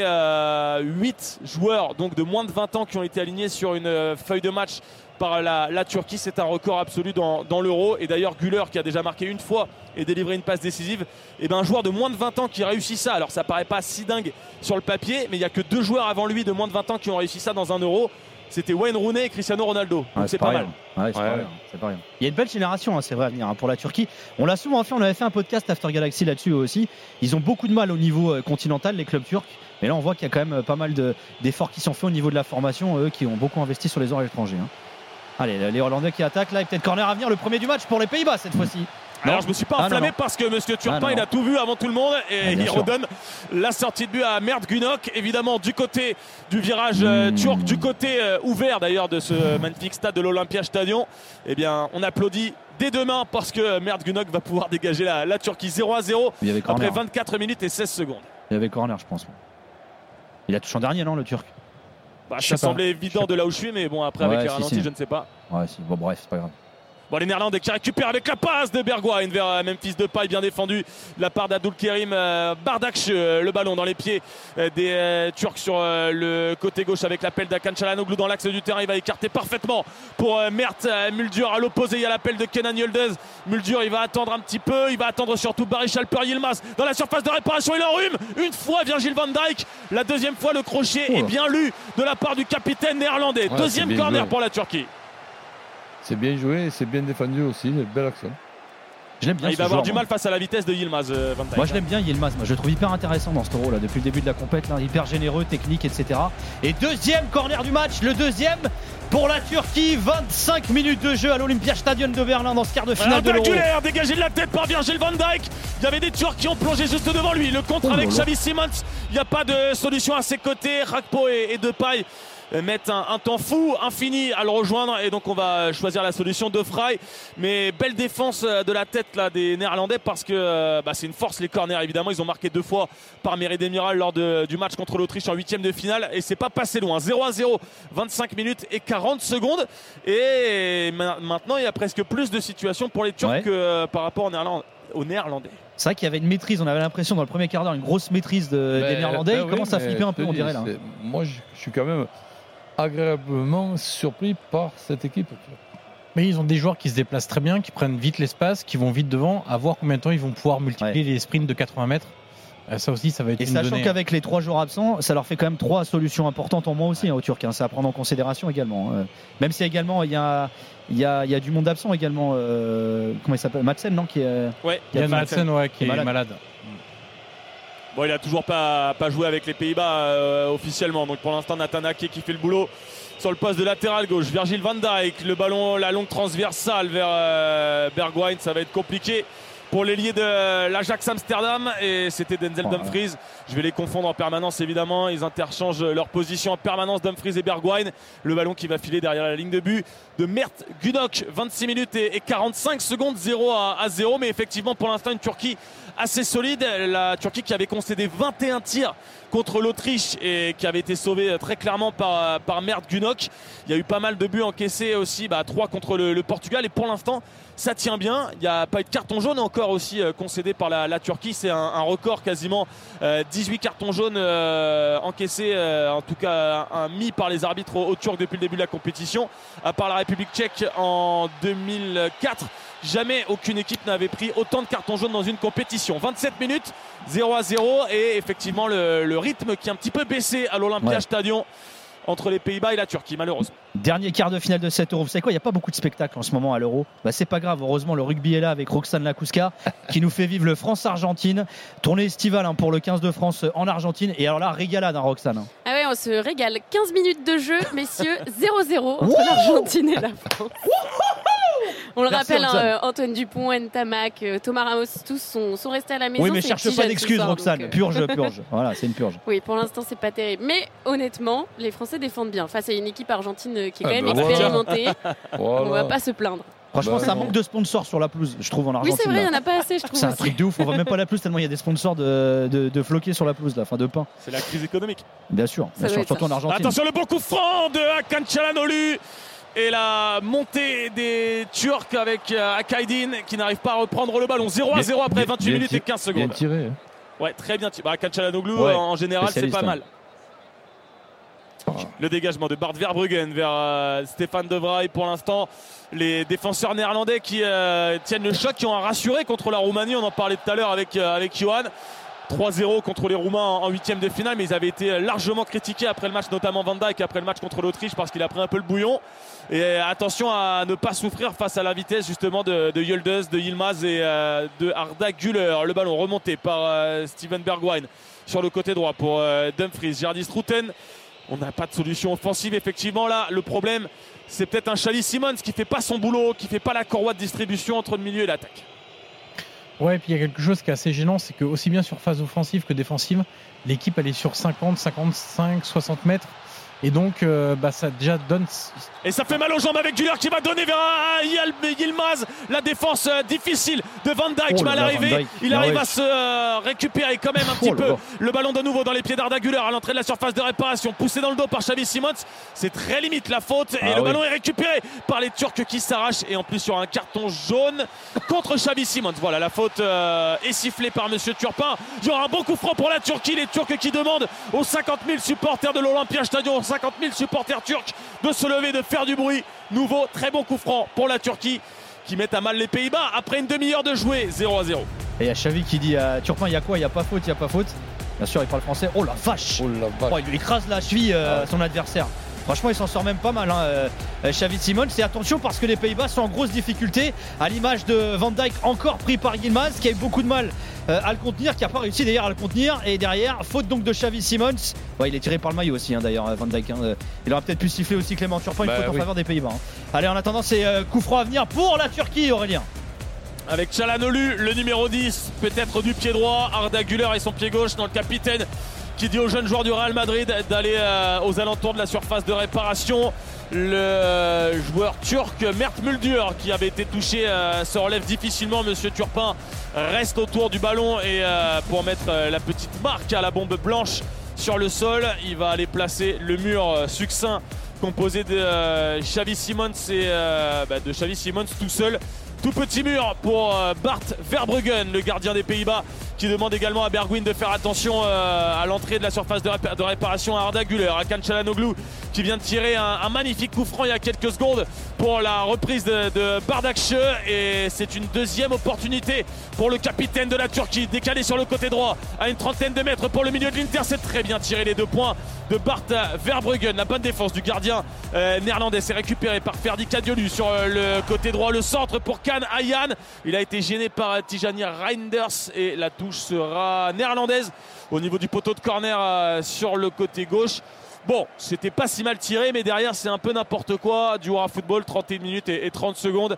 8 joueurs donc de moins de 20 ans qui ont été alignés sur une feuille de match par la Turquie. C'est un record absolu dans l'Euro. Et d'ailleurs, Güler, qui a déjà marqué une fois et délivré une passe décisive, et un joueur de moins de 20 ans qui réussit ça. Alors, ça paraît pas si dingue sur le papier, mais il n'y a que 2 joueurs avant lui de moins de 20 ans qui ont réussi ça dans un Euro. C'était Wayne Rooney et Cristiano Ronaldo. Donc c'est pas mal. Ouais, c'est pas rien. Il y a une belle génération, c'est vrai, à venir pour la Turquie. On l'a souvent fait, on avait fait un podcast After Galaxy là-dessus aussi. Ils ont beaucoup de mal au niveau continental, les clubs turcs. Mais là, on voit qu'il y a quand même pas mal d'efforts qui sont faits au niveau de la formation, eux qui ont beaucoup investi sur les joueurs étrangers. Allez, les Hollandais qui attaquent là, et peut-être corner à venir, le premier du match pour les Pays-Bas cette fois-ci. Alors je me suis pas enflammé parce que Monsieur Turpin il a tout vu avant tout le monde et il redonne la sortie de but à Mert Günok, évidemment du côté du virage turc, du côté ouvert d'ailleurs de ce magnifique stade de l'Olympia Stadion. Eh bien on applaudit dès demain parce que Mert Günok va pouvoir dégager la Turquie 0-0 après 24 minutes et 16 secondes. Il y avait corner je pense. Il a touché en dernier non le Turc. Ça semblait évident de là où je suis mais bon après avec les ralentis je ne sais pas. Ouais si bon bref c'est pas grave. Bon, les Néerlandais qui récupèrent avec la passe de Bergwijn vers Memphis Depay, bien défendu de la part d'Abdülkerim Bardakç, le ballon dans les pieds des Turcs sur le côté gauche avec l'appel d'Hakan Çalhanoğlu dans l'axe du terrain. Il va écarter parfaitement pour Mert Müldür. À l'opposé, il y a l'appel de Kenan Yıldız. Müldür, il va attendre un petit peu. Il va attendre surtout Barış Alper Yılmaz dans la surface de réparation. Il enrhume une fois Virgil van Dijk. La deuxième fois, le crochet est bien lu de la part du capitaine néerlandais. Deuxième corner pour la Turquie. C'est bien joué et c'est bien défendu aussi, belle action. Je l'aime bien. Il va avoir du mal face à la vitesse de Yılmaz. Moi je l'aime bien Yılmaz, je le trouve hyper intéressant dans ce Euro là depuis le début de la compète, là, hyper généreux, technique, etc. Et deuxième corner du match, le deuxième pour la Turquie, 25 minutes de jeu à l'Olympia Stadion de Berlin dans ce quart de finale de l'Euro. Dégagé de la tête par Virgil van Dijk. Il y avait des Turcs qui ont plongé juste devant lui. Le contre avec Xavi Simons. Il n'y a pas de solution à ses côtés. Rakpo et Depay mettent un temps fou, infini à le rejoindre et donc on va choisir la solution de Frey. Mais belle défense de la tête là, des Néerlandais parce que c'est une force les corners évidemment. Ils ont marqué 2 fois par Mehdi Demiral lors du match contre l'Autriche en 8e de finale et c'est pas passé loin. 0-0, 25 minutes et 40 secondes et maintenant il y a presque plus de situations pour les Turcs que par rapport aux Néerlandais. C'est vrai qu'il y avait une maîtrise, on avait l'impression dans le premier quart d'heure une grosse maîtrise des Néerlandais. Ils commencent à flipper un peu on dirait là. Moi je suis quand même agréablement surpris par cette équipe. Mais ils ont des joueurs qui se déplacent très bien, qui prennent vite l'espace, qui vont vite devant, à voir combien de temps ils vont pouvoir multiplier les sprints de 80 mètres. Ça aussi, ça va être une donnée. Et sachant qu'avec les 3 joueurs absents, ça leur fait quand même 3 solutions importantes en moins aussi aux Turcs. C'est à prendre en considération également. Même si également il y a du monde absent également. Comment il s'appelle, Madsen, non, qui est. Ouais. Il y a Madsen, qui est malade. Bon, il n'a toujours pas joué avec les Pays-Bas officiellement. Donc pour l'instant, Nathan Ake qui fait le boulot sur le poste de latéral gauche. Virgil van Dijk, le ballon, la longue transversale vers Bergwijn. Ça va être compliqué pour l'ailier de l'Ajax Amsterdam. Et c'était Denzel Dumfries. Je vais les confondre en permanence évidemment. Ils interchangent leur position en permanence, Dumfries et Bergwijn. Le ballon qui va filer derrière la ligne de but de Mert Günok. 26 minutes et 45 secondes, 0-0. Mais effectivement, pour l'instant, une Turquie assez solide. La Turquie qui avait concédé 21 tirs contre l'Autriche et qui avait été sauvée très clairement par Mert Günok. Il y a eu pas mal de buts encaissés aussi, 3 contre le Portugal. Et pour l'instant, ça tient bien. Il n'y a pas eu de carton jaune encore aussi concédé par la Turquie. C'est un record quasiment. 18 cartons jaunes encaissés, en tout cas mis par les arbitres aux Turcs depuis le début de la compétition. À part la République tchèque en 2004. Jamais aucune équipe n'avait pris autant de cartons jaunes dans une compétition. 27 minutes, 0-0 et effectivement le rythme qui est un petit peu baissé à l'Olympia Stadion entre les Pays-Bas et la Turquie, malheureusement. Dernier quart de finale de cet Euro. Vous savez quoi, il n'y a pas beaucoup de spectacles en ce moment à l'Euro. C'est pas grave, heureusement le rugby est là avec Roxane Lakouska qui nous fait vivre le France-Argentine. Tournée estivale pour le 15 de France en Argentine. Et alors là, régalade Roxane. Ah ouais, on se régale. 15 minutes de jeu, messieurs, 0-0 entre l'Argentine et la France. On le rappelle, Antoine Dupont, Ntamak, Thomas Ramos, tous sont restés à la maison. Oui, mais cherche pas d'excuses, Roxane. Donc, purge. Voilà, c'est une purge. Oui, pour l'instant, c'est pas terrible. Mais honnêtement, les Français défendent bien face à une équipe argentine qui est quand même expérimentée. On va pas se plaindre. Franchement, ça manque de sponsors sur la pelouse, je trouve, en Argentine. Oui, c'est vrai, il n'y en a pas assez, je trouve. C'est un truc de ouf. On voit même pas la pelouse tellement il y a des sponsors de floqués sur la pelouse, enfin de pain. C'est la crise économique. Bien sûr, surtout en Argentine. Attention, le bon coup franc de Hakan Çalhanoğlu. Et la montée des Turcs avec Akaydin qui n'arrive pas à reprendre le ballon. 0-0 après 28 minutes et 15 secondes. Bien tiré. Ouais, très bien tiré. Hakan Çalhanoğlu, en général, c'est pas mal. Le dégagement de Bart Verbruggen vers Stéphane De Vrij. Pour l'instant, les défenseurs néerlandais qui tiennent le choc, qui ont rassuré contre la Roumanie. On en parlait tout à l'heure avec Johan. 3-0 contre les Roumains en huitième de finale, mais ils avaient été largement critiqués après le match, notamment Van Dijk après le match contre l'Autriche parce qu'il a pris un peu le bouillon. Et attention à ne pas souffrir face à la vitesse justement de Yıldız, de Yılmaz et de Arda Güler. Le ballon remonté par Steven Bergwijn sur le côté droit pour Dumfries, Jardi Strutten. On n'a pas de solution offensive effectivement là. Le problème, c'est peut-être un Xavi Simons qui fait pas son boulot, qui fait pas la courroie de distribution entre le milieu et l'attaque. Ouais, et puis il y a quelque chose qui est assez gênant, c'est que aussi bien sur phase offensive que défensive, l'équipe elle est sur 50, 55, 60 mètres. Et donc, ça déjà donne. Et ça fait mal aux jambes avec Güler qui va donner vers Yılmaz. La défense difficile de Van Dijk. Mal arrivé. Il arrive à se récupérer quand même un petit peu. Le ballon de nouveau dans les pieds d'Arda Güler à l'entrée de la surface de réparation. Poussé dans le dos par Xavi Simons. C'est très limite la faute. Et le ballon est récupéré par les Turcs qui s'arrachent. Et en plus sur un carton jaune contre Xavi Simons. Voilà, la faute est sifflée par Monsieur Turpin. Il y aura un bon coup franc pour la Turquie. Les Turcs qui demandent aux 50 000 supporters de l'Olympia Stadium, 50 000 supporters turcs de se lever, de faire du bruit. Nouveau très bon coup franc pour la Turquie qui met à mal les Pays-Bas après une demi-heure de jouer. 0-0. Et il y a Xavi qui dit à Turpin, il y a quoi? Il n'y a pas faute, il n'y a pas faute. Bien sûr, il parle français. Oh la vache, il lui écrase la cheville son adversaire. Franchement, il s'en sort même pas mal, Xavi Simons. Et attention parce que les Pays-Bas sont en grosse difficulté, à l'image de Van Dijk, encore pris par Yılmaz, qui a eu beaucoup de mal à le contenir, qui n'a pas réussi d'ailleurs à le contenir. Et derrière, faute donc de Xavi Simons. Ouais, il est tiré par le maillot aussi, d'ailleurs, Van Dijk. Il aurait peut-être pu siffler aussi Clément Turpin, une faute en faveur des Pays-Bas. Allez, en attendant, c'est coup franc à venir pour la Turquie, Aurélien. Avec Çalhanoğlu, le numéro 10, peut-être du pied droit. Arda Güler et son pied gauche, dans le capitaine qui dit aux jeunes joueurs du Real Madrid d'aller aux alentours de la surface de réparation. Le joueur turc Mert Müldür qui avait été touché se relève difficilement. Monsieur Turpin reste autour du ballon et pour mettre la petite marque à la bombe blanche sur le sol, il va aller placer le mur succinct composé de Xavi Simons et de Xavi Simons tout seul. Tout petit mur pour Bart Verbruggen, le gardien des Pays-Bas, qui demande également à Bergwijn de faire attention à l'entrée de la surface de réparation à Arda Güler. Hakan Çalhanoğlu qui vient de tirer un magnifique coup franc il y a quelques secondes pour la reprise de Bardakçı. Et c'est une deuxième opportunité pour le capitaine de la Turquie, décalé sur le côté droit à une trentaine de mètres pour le milieu de l'Inter. C'est très bien tiré, les 2 points de Bart Verbruggen. La bonne défense du gardien néerlandais. C'est récupéré par Ferdi Kadıoğlu sur le côté droit. Le centre pour Kaan Ayhan. Il a été gêné par Tijani Reinders et la touche sera néerlandaise au niveau du poteau de corner sur le côté gauche. Bon, c'était pas si mal tiré, mais derrière c'est un peu n'importe quoi. Du Hora Football, 31 minutes et 30 secondes,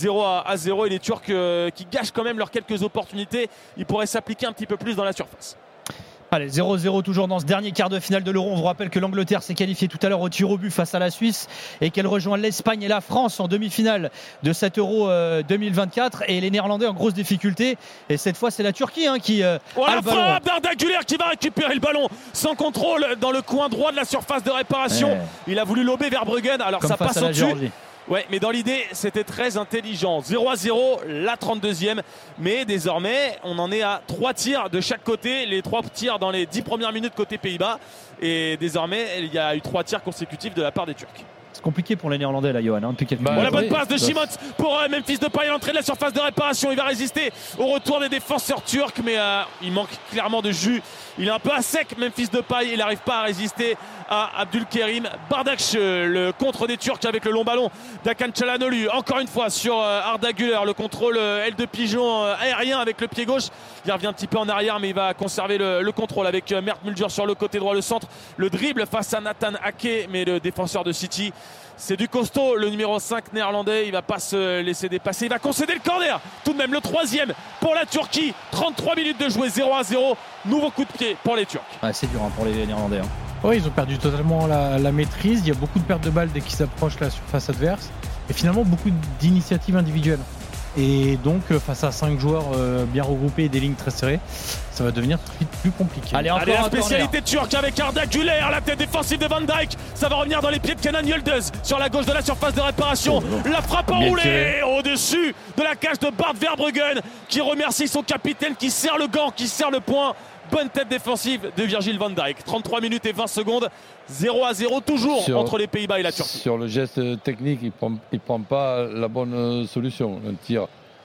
0-0. Et les Turcs qui gâchent quand même leurs quelques opportunités. Ils pourraient s'appliquer un petit peu plus dans la surface. Allez, 0-0 toujours dans ce dernier quart de finale de l'Euro. On vous rappelle que l'Angleterre s'est qualifiée tout à l'heure au tir au but face à la Suisse et qu'elle rejoint l'Espagne et la France en demi-finale de cet Euro 2024. Et les Néerlandais en grosse difficulté. Et cette fois, c'est la Turquie qui a le ballon. Frappe d'Arda Güler qui va récupérer le ballon sans contrôle dans le coin droit de la surface de réparation. Il a voulu lober Verbruggen. Alors comme ça passe au-dessus. Ouais, mais dans l'idée, c'était très intelligent. 0-0, la 32e. Mais désormais, on en est à 3 tirs de chaque côté. Les 3 tirs dans les 10 premières minutes côté Pays-Bas. Et désormais, il y a eu 3 tirs consécutifs de la part des Turcs. C'est compliqué pour les Néerlandais là, Johan, depuis quelques minutes. La bonne passe de Simons pour Memphis Depay à l'entrée de la surface de réparation. Il va résister au retour des défenseurs turcs, mais il manque clairement de jus. Il est un peu à sec, Memphis Depay. Il n'arrive pas à résister à Abdülkerim Bardakçı. Le contre des Turcs avec le long ballon d'Hakan Çalhanoğlu. Encore une fois sur Arda Güler. Le contrôle aile de pigeon aérien avec le pied gauche. Il revient un petit peu en arrière, mais il va conserver le contrôle avec Mert Müldür sur le côté droit, le centre. Le dribble face à Nathan Ake, mais le défenseur de City. C'est du costaud, le numéro 5 néerlandais. Il va pas se laisser dépasser. Il va concéder le corner. Tout de même le 3e pour la Turquie. 33 minutes de jouer, 0-0. Nouveau coup de pied pour les Turcs. C'est dur pour les Néerlandais. Oui, ils ont perdu totalement la maîtrise. Il y a beaucoup de pertes de balles dès qu'ils s'approchent la surface adverse. et finalement beaucoup d'initiatives individuelles. Et donc, face à 5 joueurs bien regroupés et des lignes très serrées, ça va devenir tout de suite plus compliqué. Allez, la spécialité turque avec Arda Güler, la tête défensive de Van Dijk. Ça va revenir dans les pieds de Kenan Yıldız sur la gauche de la surface de réparation. La frappe enroulée au-dessus de la cage de Bart Verbruggen qui remercie son capitaine, qui serre le gant, qui serre le poing. Bonne tête défensive de Virgil van Dijk. 33 minutes et 20 secondes. 0-0 toujours entre les Pays-Bas et la Turquie. Sur le geste technique, il prend pas la bonne solution. Un tir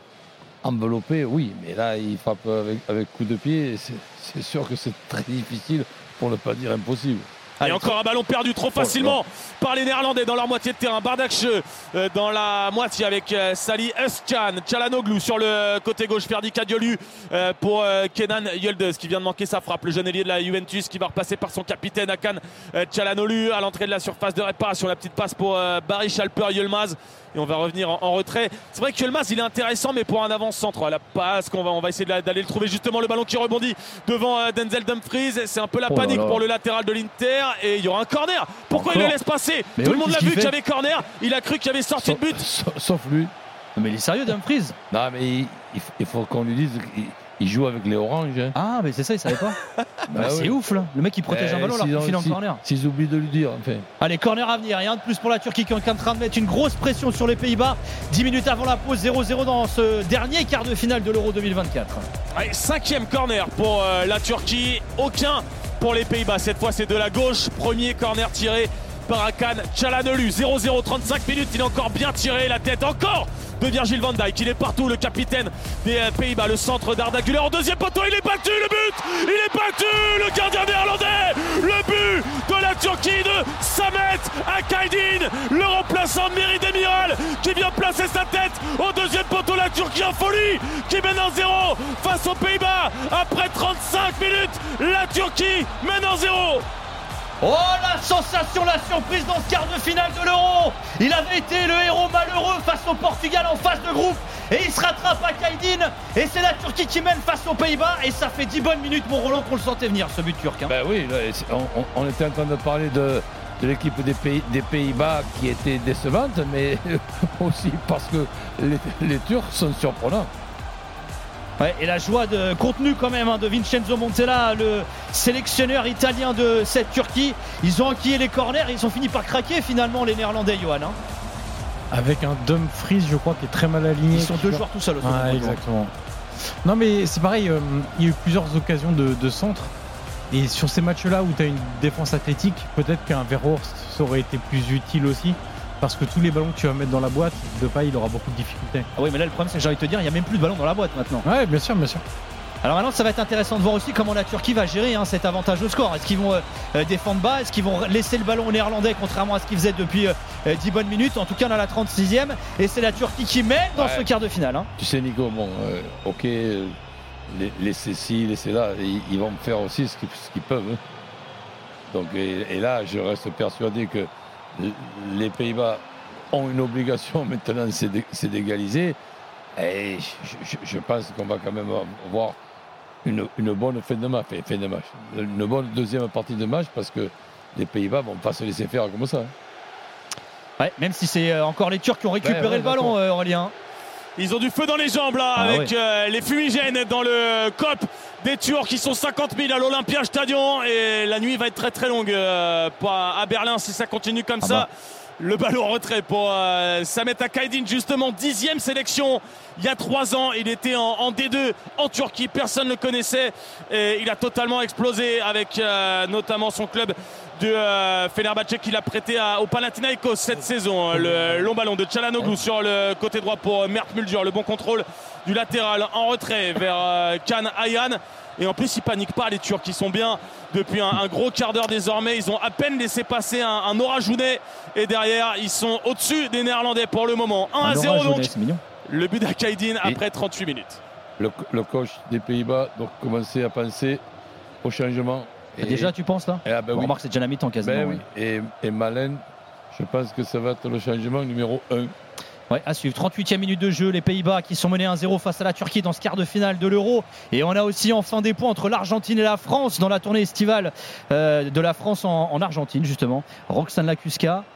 enveloppé, oui, mais là il frappe avec coup de pied. C'est sûr que c'est très difficile, pour ne pas dire impossible. Et encore un ballon perdu trop facilement par les Néerlandais dans leur moitié de terrain. Bardakche dans la moitié avec Salih Özcan. Çalhanoğlu sur le côté gauche. Ferdi Kadıoğlu pour Kenan Yıldız qui vient de manquer sa frappe. Le jeune ailier de la Juventus qui va repasser par son capitaine Hakan Çalhanoğlu à l'entrée de la surface de réparation. La petite passe pour Barış Alper Yılmaz. Et on va revenir en retrait. C'est vrai que Yılmaz il est intéressant, mais pour un avance-centre. La passe on va essayer d'aller le trouver, justement le ballon qui rebondit devant Denzel Dumfries. C'est un peu la panique pour le latéral de l'Inter. Et il y aura un corner. Pourquoi il le laisse passer? Tout le monde l'a vu qu'il y avait corner. Il a cru qu'il y avait sorti de but. Sauf lui. Mais il est sérieux, Dumfries? Non, mais il faut qu'on lui dise qu'il joue avec les oranges. Hein. Ah, mais c'est ça, il savait pas. C'est ouf là. Le mec il protège un ballon alors qu'il file en corner. S'ils oublient de lui dire, enfin. Allez, corner à venir. Rien de plus pour la Turquie qui est en train de mettre une grosse pression sur les Pays-Bas. 10 minutes avant la pause, 0-0 dans ce dernier quart de finale de l'Euro 2024. Allez, 5e corner pour la Turquie. Aucun pour les Pays-Bas. Cette fois, c'est de la gauche. Premier corner tiré par Hakan Çalhanoğlu. 0-0, 35 minutes. Il est encore bien tiré. La tête encore de Virgil van Dijk. Il est partout, le capitaine des Pays-Bas. Le centre d'Arda Güler en deuxième poteau. Il est battu, le but. Il est battu, le gardien néerlandais. Le but de la Turquie de Samet Akaydin, le remplaçant de Merih Demiral qui vient placer sa tête au deuxième poteau. La Turquie en folie qui mène 1-0 face aux Pays-Bas. Après 35 minutes, la Turquie mène 1-0. Oh, la sensation, la surprise dans ce quart de finale de l'Euro. Il avait été le héros malheureux face au Portugal en phase de groupe. Et il se rattrape à Akaydin. Et c'est la Turquie qui mène face aux Pays-Bas. Et ça fait 10 bonnes minutes, mon Roland, qu'on le sentait venir, ce but turc. Ben oui, là, on était en train de parler de l'équipe des Pays-Bas qui était décevante, mais aussi parce que les Turcs sont surprenants. Ouais, et la joie de contenu quand même de Vincenzo Montella, le sélectionneur italien de cette Turquie. Ils ont enquillé les corners et ils ont fini par craquer finalement, les Néerlandais, Johan. Avec un Dumfries, je crois, qui est très mal aligné. Ils sont deux joueurs tout seuls. Exactement. Non, mais c'est pareil, il y a eu plusieurs occasions de centre. Et sur ces matchs-là où tu as une défense athlétique, peut-être qu'un Weghorst ça aurait été plus utile aussi. Parce que tous les ballons que tu vas mettre dans la boîte, Depay il aura beaucoup de difficultés. Ah oui, mais là le problème c'est que j'ai envie de te dire, il n'y a même plus de ballons dans la boîte maintenant. Ouais, bien sûr, bien sûr. Alors maintenant ça va être intéressant de voir aussi comment la Turquie va gérer cet avantage de score. Est-ce qu'ils vont défendre bas? Est-ce qu'ils vont laisser le ballon aux Néerlandais contrairement à ce qu'ils faisaient depuis 10 bonnes minutes? En tout cas on a la 36e et c'est la Turquie qui mène dans ce quart de finale. Tu sais Nico, bon, ok, laissez ci, laissez là, ils vont faire aussi ce qu'ils peuvent. Hein. Donc, et là je reste persuadé que les Pays-Bas ont une obligation maintenant, c'est d'égaliser. Et je pense qu'on va quand même avoir une bonne fin de match, une bonne deuxième partie de match, parce que les Pays-Bas vont pas se laisser faire comme ça. Ouais, même si c'est encore les Turcs qui ont récupéré le ballon, Aurélien. Ils ont du feu dans les jambes là, avec les fumigènes dans le COP des Turcs qui sont 50 000 à l'Olympia Stadion. Et la nuit va être très très longue à Berlin si ça continue comme ça. Le ballon en retrait pour Samet Akaydin, justement 10e sélection il y a 3 ans. Il était en D2 en Turquie, personne ne le connaissait et il a totalement explosé avec notamment son club de Fenerbahçe qu'il a prêté au Panathinaikos cette saison. Le long ballon de Çalhanoğlu sur le côté droit pour Mert Müldür, le bon contrôle du latéral en retrait vers Can Ayhan. Et en plus ils paniquent pas, les Turcs, ils sont bien depuis un gros quart d'heure désormais. Ils ont à peine laissé passer un Orajounet et derrière ils sont au-dessus des Néerlandais pour le moment. 1-0 donc le but d'Akaydin après 38 minutes. Le coach des Pays-Bas doit commencer à penser au changement. Et déjà tu penses là? On remarque c'est déjà la mi-temps quasiment. Oui. Et Malen, je pense que ça va être le changement numéro 1. Ouais, à suivre. 38e minute de jeu, les Pays-Bas qui sont menés 1-0 face à la Turquie dans ce quart de finale de l'Euro. Et on a aussi enfin des points entre l'Argentine et la France dans la tournée estivale de la France en Argentine justement. Roxane Lacuska.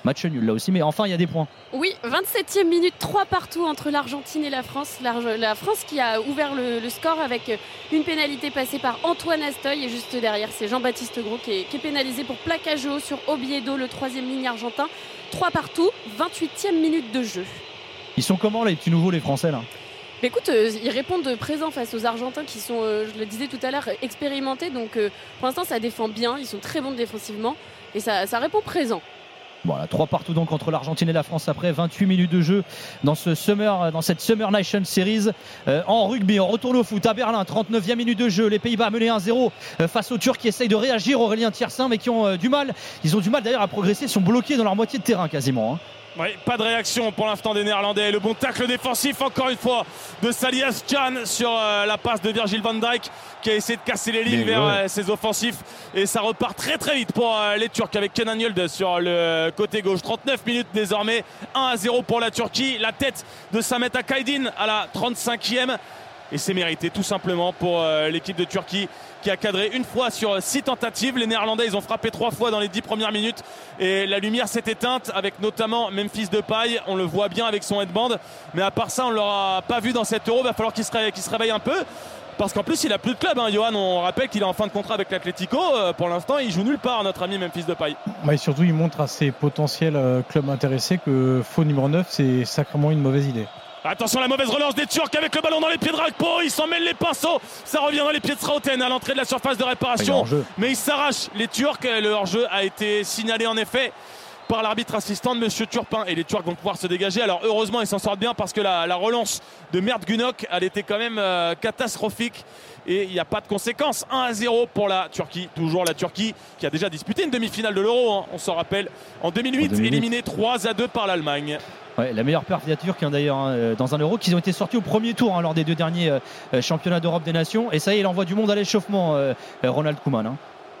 Match nul là aussi, mais enfin il y a des points. Oui, 27e minute, 3 partout entre l'Argentine et la France. La France qui a ouvert le score avec une pénalité passée par Antoine Astoy. Et juste derrière, c'est Jean-Baptiste Gros qui est pénalisé pour plaquage haut sur Oviedo, le 3e ligne argentin. 3 partout, 28e minute de jeu. Ils sont comment les petits nouveaux, les Français là? Mais écoute, ils répondent présents face aux Argentins qui sont, je le disais tout à l'heure, expérimentés. Donc pour l'instant, ça défend bien. Ils sont très bons défensivement et ça répond présent. Voilà, 3 partout donc entre l'Argentine et la France après 28 minutes de jeu dans cette Summer Nation Series. En rugby, on retourne au foot à Berlin, 39e minute de jeu. Les Pays-Bas menés 1-0 face aux Turcs qui essayent de réagir. Aurélien Thiersin, mais qui ont du mal. Ils ont du mal d'ailleurs à progresser, sont bloqués dans leur moitié de terrain quasiment. Oui, pas de réaction pour l'instant des Néerlandais. Le bon tacle défensif encore une fois de Salias Can sur la passe de Virgil van Dijk qui a essayé de casser les lignes vers ses offensifs, et ça repart très très vite pour les Turcs avec Kenan Yıldız sur le côté gauche. 39 minutes désormais, 1-0 pour la Turquie. La tête de Samet Akaydin à la 35e, et c'est mérité tout simplement pour l'équipe de Turquie qui a cadré une fois sur 6 tentatives. Les Néerlandais, ils ont frappé 3 fois dans les 10 premières minutes et la lumière s'est éteinte avec notamment Memphis Depay. On le voit bien avec son headband, mais à part ça, on ne l'aura pas vu dans cet Euro. Il va falloir qu'il se réveille un peu, parce qu'en plus il a plus de club, Johan. On rappelle qu'il est en fin de contrat avec l'Atlético. Pour l'instant, il joue nulle part, notre ami Memphis Depay. Et surtout, il montre à ses potentiels clubs intéressés que faux numéro 9, c'est sacrément une mauvaise idée. Attention, la mauvaise relance des Turcs avec le ballon dans les pieds de Rakpo. Il s'en mêle les pinceaux. Ça revient dans les pieds de Srauten à l'entrée de la surface de réparation. Mais il s'arrache. Les Turcs, le hors-jeu a été signalé en effet par l'arbitre assistant de Monsieur Turpin. Et les Turcs vont pouvoir se dégager. Alors heureusement, ils s'en sortent bien, parce que la relance de Mert Günok, elle était quand même catastrophique. Et il n'y a pas de conséquences. 1-0 pour la Turquie. Toujours la Turquie qui a déjà disputé une demi-finale de l'Euro. On s'en rappelle. En 2008, éliminé 3-2 par l'Allemagne. Ouais, la meilleure perf des Turcs d'ailleurs dans un Euro, qu'ils ont été sortis au premier tour lors des 2 derniers championnats d'Europe des Nations. Et ça y est, il envoie du monde à l'échauffement, Ronald Koeman.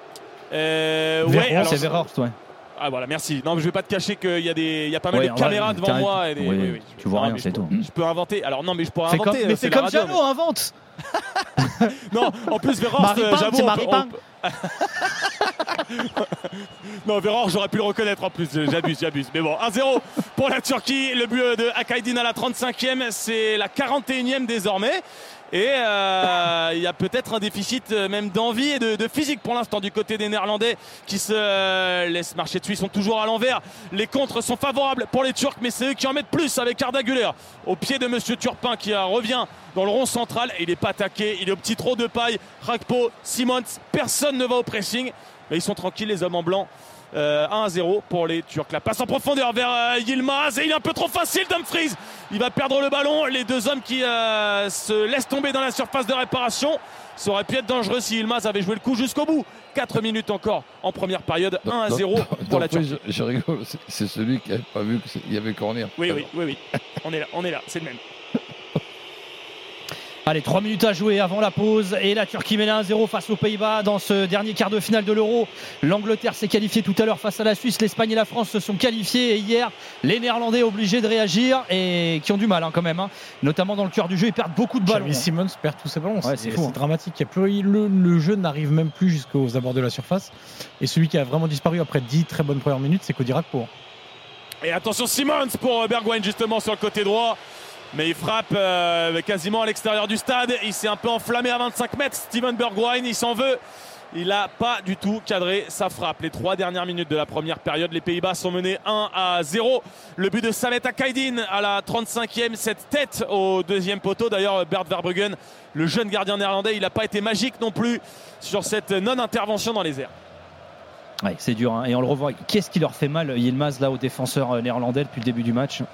C'est Weghorst, ouais. Ah voilà, merci. Non, mais je vais pas te cacher qu'il y a pas mal de caméras devant moi. Et tu vois rien, c'est tout. Je peux inventer. Alors non, mais je pourrais inventer. Mais c'est comme Jeannot, invente. Non, en plus Weghorst, j'avoue. Non, Weghorst, j'aurais pu le reconnaître en plus. J'abuse. Mais bon, 1-0 pour la Turquie. Le but de Akaydin à la 35e, c'est la 41e désormais. Et il y a peut-être un déficit même d'envie et de physique pour l'instant du côté des Néerlandais, qui se laissent marcher dessus. Ils sont toujours à l'envers. Les contres sont favorables pour les Turcs, mais c'est eux qui en mettent plus avec Arda Güler au pied de Monsieur Turpin, qui revient dans le rond central. Et il n'est pas attaqué. Il est au petit trot de paille. Rakpo, Simons, personne ne va au pressing. Mais ils sont tranquilles, les hommes en blanc. 1-0 pour les Turcs. La passe en profondeur vers Yılmaz, et il est un peu trop facile, Dumfries. Il va perdre le ballon. Les 2 hommes qui se laissent tomber dans la surface de réparation. Ça aurait pu être dangereux si Yılmaz avait joué le coup jusqu'au bout. 4 minutes encore en première période. 1-0 pour la Turquie. Je rigole, c'est celui qui n'avait pas vu qu'il y avait corner. Oui. On est là, c'est le même. Allez, 3 minutes à jouer avant la pause, et la Turquie mène 1-0 face aux Pays-Bas dans ce dernier quart de finale de l'Euro. L'Angleterre s'est qualifiée tout à l'heure face à la Suisse. L'Espagne et la France se sont qualifiés, et hier les Néerlandais obligés de réagir, et qui ont du mal quand même, notamment dans le cœur du jeu. Ils perdent beaucoup de ballons. Xavi Simons perd tous ses ballons. Ouais, c'est fou, dramatique. Le jeu n'arrive même plus jusqu'aux abords de la surface, et celui qui a vraiment disparu après 10 très bonnes premières minutes, c'est Cody Rakpo. Et attention, Simons pour Bergwijn justement sur le côté droit. Mais il frappe quasiment à l'extérieur du stade. Il s'est un peu enflammé à 25 mètres. Steven Bergwijn, il s'en veut. Il n'a pas du tout cadré sa frappe. Les 3 dernières minutes de la première période, les Pays-Bas sont menés 1-0. Le but de Samet Akaydin à la 35e. Cette tête au 2e poteau. D'ailleurs, Bert Verbruggen, le jeune gardien néerlandais, il n'a pas été magique non plus sur cette non-intervention dans les airs. Ouais, c'est dur, et on le revoit. Qu'est-ce qui leur fait mal, Yılmaz, là, aux défenseurs néerlandais depuis le début du match?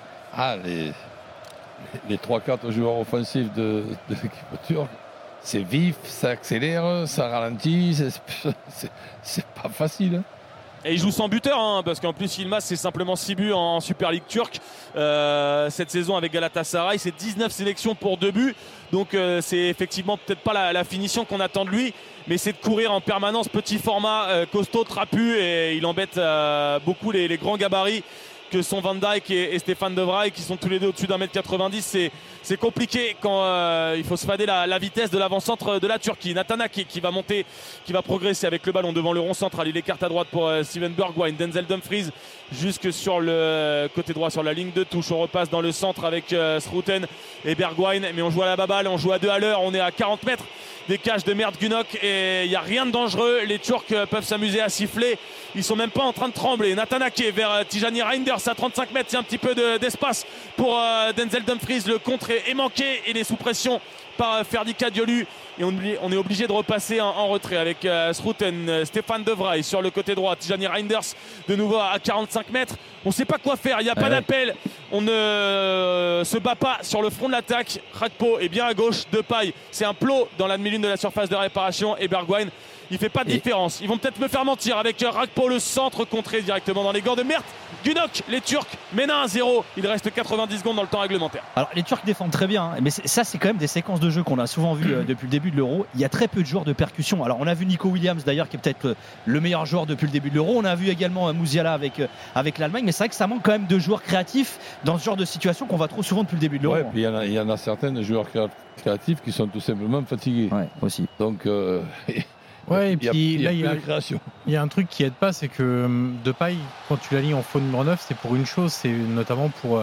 Les 3-4 joueurs offensifs de l'équipe turque, c'est vif, ça accélère, ça ralentit, c'est pas facile. Et il joue sans buteur, parce qu'en plus Yılmaz, c'est simplement 6 buts en Super League turque cette saison avec Galatasaray. C'est 19 sélections pour 2 buts. Donc c'est effectivement peut-être pas la finition qu'on attend de lui, mais c'est de courir en permanence, petit format, costaud, trapu, et il embête beaucoup les grands gabarits que sont Van Dijk et Stéphane De Vrij, qui sont tous les deux au-dessus d'1m90. c'est compliqué quand il faut se fader la vitesse de l'avant-centre de la Turquie. Nathan Ake qui va monter, qui va progresser avec le ballon devant le rond central. Il écarte à droite pour Steven Bergwijn. Denzel Dumfries jusque sur le côté droit, sur la ligne de touche. On repasse dans le centre avec Strouten et Bergwijn, mais on joue à la baballe, on joue à 2 à l'heure. On est à 40 mètres des cages de Mert Günok et il n'y a rien de dangereux. Les Turcs peuvent s'amuser à siffler. Ils sont même pas en train de trembler. Nathan Ake vers Tijani Reinders à 35 mètres. Il y a un petit peu d'espace pour Denzel Dumfries. Le contre est manqué. Il est sous pression par Ferdi Kadiolu. Et on est obligé de repasser en retrait avec Strouten, Stéphane De Vrij sur le côté droit. Tijani Reinders de nouveau à 45 mètres. On ne sait pas quoi faire. Il n'y a pas d'appel. On ne se bat pas sur le front de l'attaque. Rakpo est bien à gauche. Depay, c'est un plot dans la demi-lune de la surface de réparation. Et Bergwijn, il ne fait pas de différence. Ils vont peut-être me faire mentir avec Rakpo, le centre contré directement dans les gants de Mert Günok. Les Turcs mènent 1-0. Il reste 90 secondes dans le temps réglementaire. Alors les Turcs défendent très bien, mais ça c'est quand même des séquences de jeu qu'on a souvent vu depuis le début de l'Euro. Il y a très peu de joueurs de percussion. Alors on a vu Nico Williams d'ailleurs qui est peut-être le meilleur joueur depuis le début de l'Euro. On a vu également Musiala avec l'Allemagne, mais c'est vrai que ça manque quand même de joueurs créatifs dans ce genre de situation qu'on voit trop souvent depuis le début de l'Euro. Ouais, puis il y en a certains de joueurs créatifs qui sont tout simplement fatigués. Ouais, aussi. Donc ouais, et puis il là, y a création. Il y a un truc qui aide pas, c'est que Depay, quand tu l'alignes en faux numéro 9, c'est pour une chose, c'est notamment pour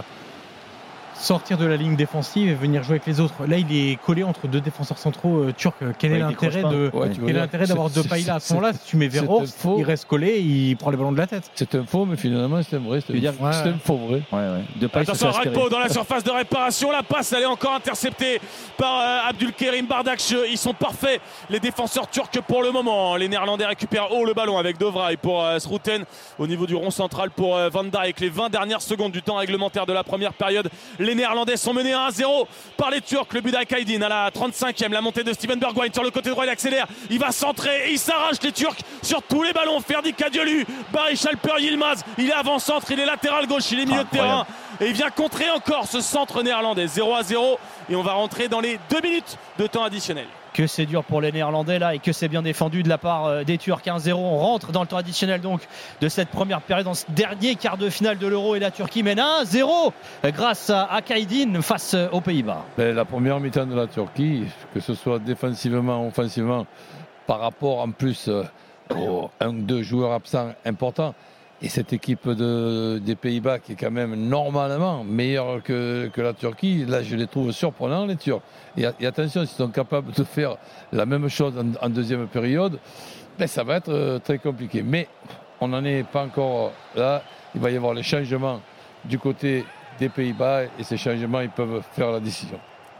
sortir de la ligne défensive et venir jouer avec les autres. Là, il est collé entre deux défenseurs centraux turcs. Quel est l'intérêt d'avoir Depay là? À ce moment-là, si tu mets Weghorst, il reste collé, il prend les ballons de la tête. C'est un faux, mais finalement, c'est un vrai. C'est un faux vrai. Depay, attention, Rakpo dans la surface de réparation. La passe, elle est encore interceptée par Abdülkerim Bardakçı. Ils sont parfaits, les défenseurs turcs pour le moment. Les Néerlandais récupèrent haut le ballon avec De Vrij pour Strouten au niveau du rond central pour Van Dijk. Les 20 dernières secondes du temps réglementaire de la première période. Les Néerlandais sont menés 1-0 par les Turcs. Le but d'Akaydin à la 35e. La montée de Steven Bergwijn sur le côté droit. Il accélère. Il va centrer et il s'arrache, les Turcs, sur tous les ballons. Ferdi Kadiolu, Barış Alper Yilmaz. Il est avant-centre, il est latéral gauche, il est milieu de terrain. Et il vient contrer encore ce centre néerlandais. 0-0. Et on va rentrer dans les 2 minutes de temps additionnel. Que c'est dur pour les Néerlandais là et que c'est bien défendu de la part des Turcs. 1-0, on rentre dans le temps additionnel donc de cette première période, dans ce dernier quart de finale de l'Euro, et la Turquie mène 1-0 grâce à Akaydin face aux Pays-Bas. La première mi-temps de la Turquie, que ce soit défensivement, offensivement, par rapport en plus aux 1-2 joueurs absents importants, et cette équipe des Pays-Bas qui est quand même normalement meilleure que la Turquie, là je les trouve surprenants, les Turcs. Et attention, s'ils sont capables de faire la même chose en deuxième période, ça va être très compliqué. Mais on n'en est pas encore là. Il va y avoir les changements du côté des Pays-Bas et ces changements, ils peuvent faire la décision.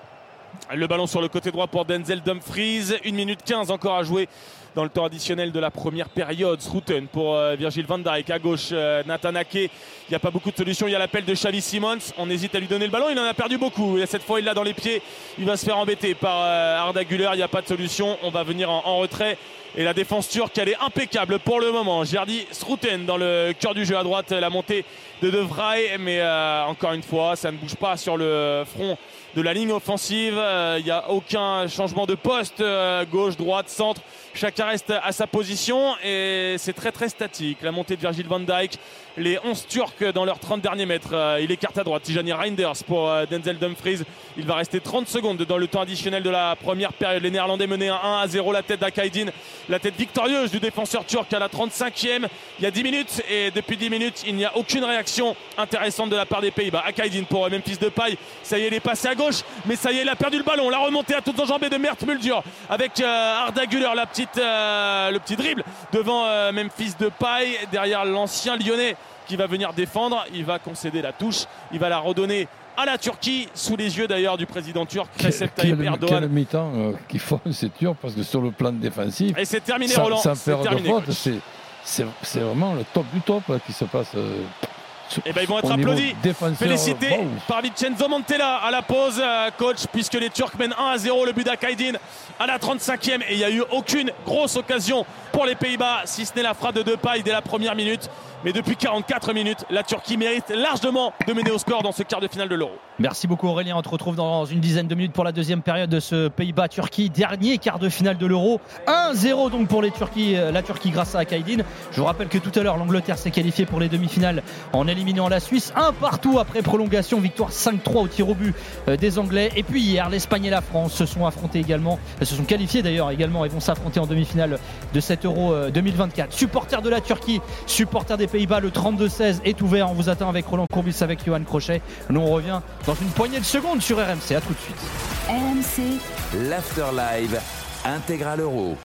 Le ballon sur le côté droit pour Denzel Dumfries. 1 minute 15 encore à jouer dans le temps additionnel de la première période. Strouten pour Virgil van Dijk. À gauche, Nathan Ake. Il n'y a pas beaucoup de solutions. Il y a l'appel de Xavi Simons. On hésite à lui donner le ballon. Il en a perdu beaucoup. Et cette fois, il l'a dans les pieds. Il va se faire embêter par Arda Güler. Il n'y a pas de solution. On va venir en retrait. Et la défense turque, elle est impeccable pour le moment. Jerdi Strouten dans le cœur du jeu à droite. La montée de Vrij. Mais encore une fois, ça ne bouge pas sur le front de la ligne offensive. Il n'y a aucun changement de poste. Gauche, droite, centre. Chacun reste à sa position et c'est très très statique. La montée de Virgil van Dijk, les 11 Turcs dans leurs 30 derniers mètres. Il écarte à droite Tijani Reinders pour Denzel Dumfries. Il va rester 30 secondes dans le temps additionnel de la première période. Les Néerlandais menaient 1-0. La tête d'Akaydin, la tête victorieuse du défenseur turc à la 35e. Il y a 10 minutes et depuis 10 minutes, il n'y a aucune réaction intéressante de la part des Pays-Bas. Akaydin pour Memphis Depay. Ça y est, il est passé à gauche, mais ça y est, il a perdu le ballon. La remontée à toutes enjambées de Mert Muldur avec Arda Güler, le petit dribble devant Memphis Depay, derrière l'ancien lyonnais qui va venir défendre. Il va concéder la touche, il va la redonner à la Turquie, sous les yeux d'ailleurs du président turc Recep Tayyip Erdogan. Quel mi-temps qu'ils font ces Turcs, parce que sur le plan défensif, et c'est terminé, Roland, sans faire de faute, c'est vraiment le top du top là, qui se passe. Et ils vont être applaudis, félicités par Vincenzo Montella à la pause, coach, puisque les Turcs mènent 1-0. Le but d'Akaydin à la 35e, et il n'y a eu aucune grosse occasion pour les Pays-Bas, si ce n'est la frappe de Depay dès la première minute. Mais depuis 44 minutes, la Turquie mérite largement de mener au score dans ce quart de finale de l'Euro. Merci beaucoup Aurélien, on te retrouve dans une dizaine de minutes pour la deuxième période de ce Pays-Bas-Turquie, dernier quart de finale de l'Euro. 1-0 donc pour la Turquie grâce à Akaydin. Je vous rappelle que tout à l'heure l'Angleterre s'est qualifiée pour les demi-finales en éliminant la Suisse. 1-1 après prolongation, victoire 5-3 au tir au but des Anglais. Et puis hier, l'Espagne et la France se sont affrontés également, se sont qualifiés d'ailleurs également et vont s'affronter en demi-finale de cet Euro 2024. Supporters de la Turquie, supporters des Pays-Bas, le 32-16 est ouvert. On vous attend avec Roland Courbis, avec Johan Crochet. Nous on revient dans une poignée de secondes sur RMC. À tout de suite. RMC, l'After Live, intégral Euro.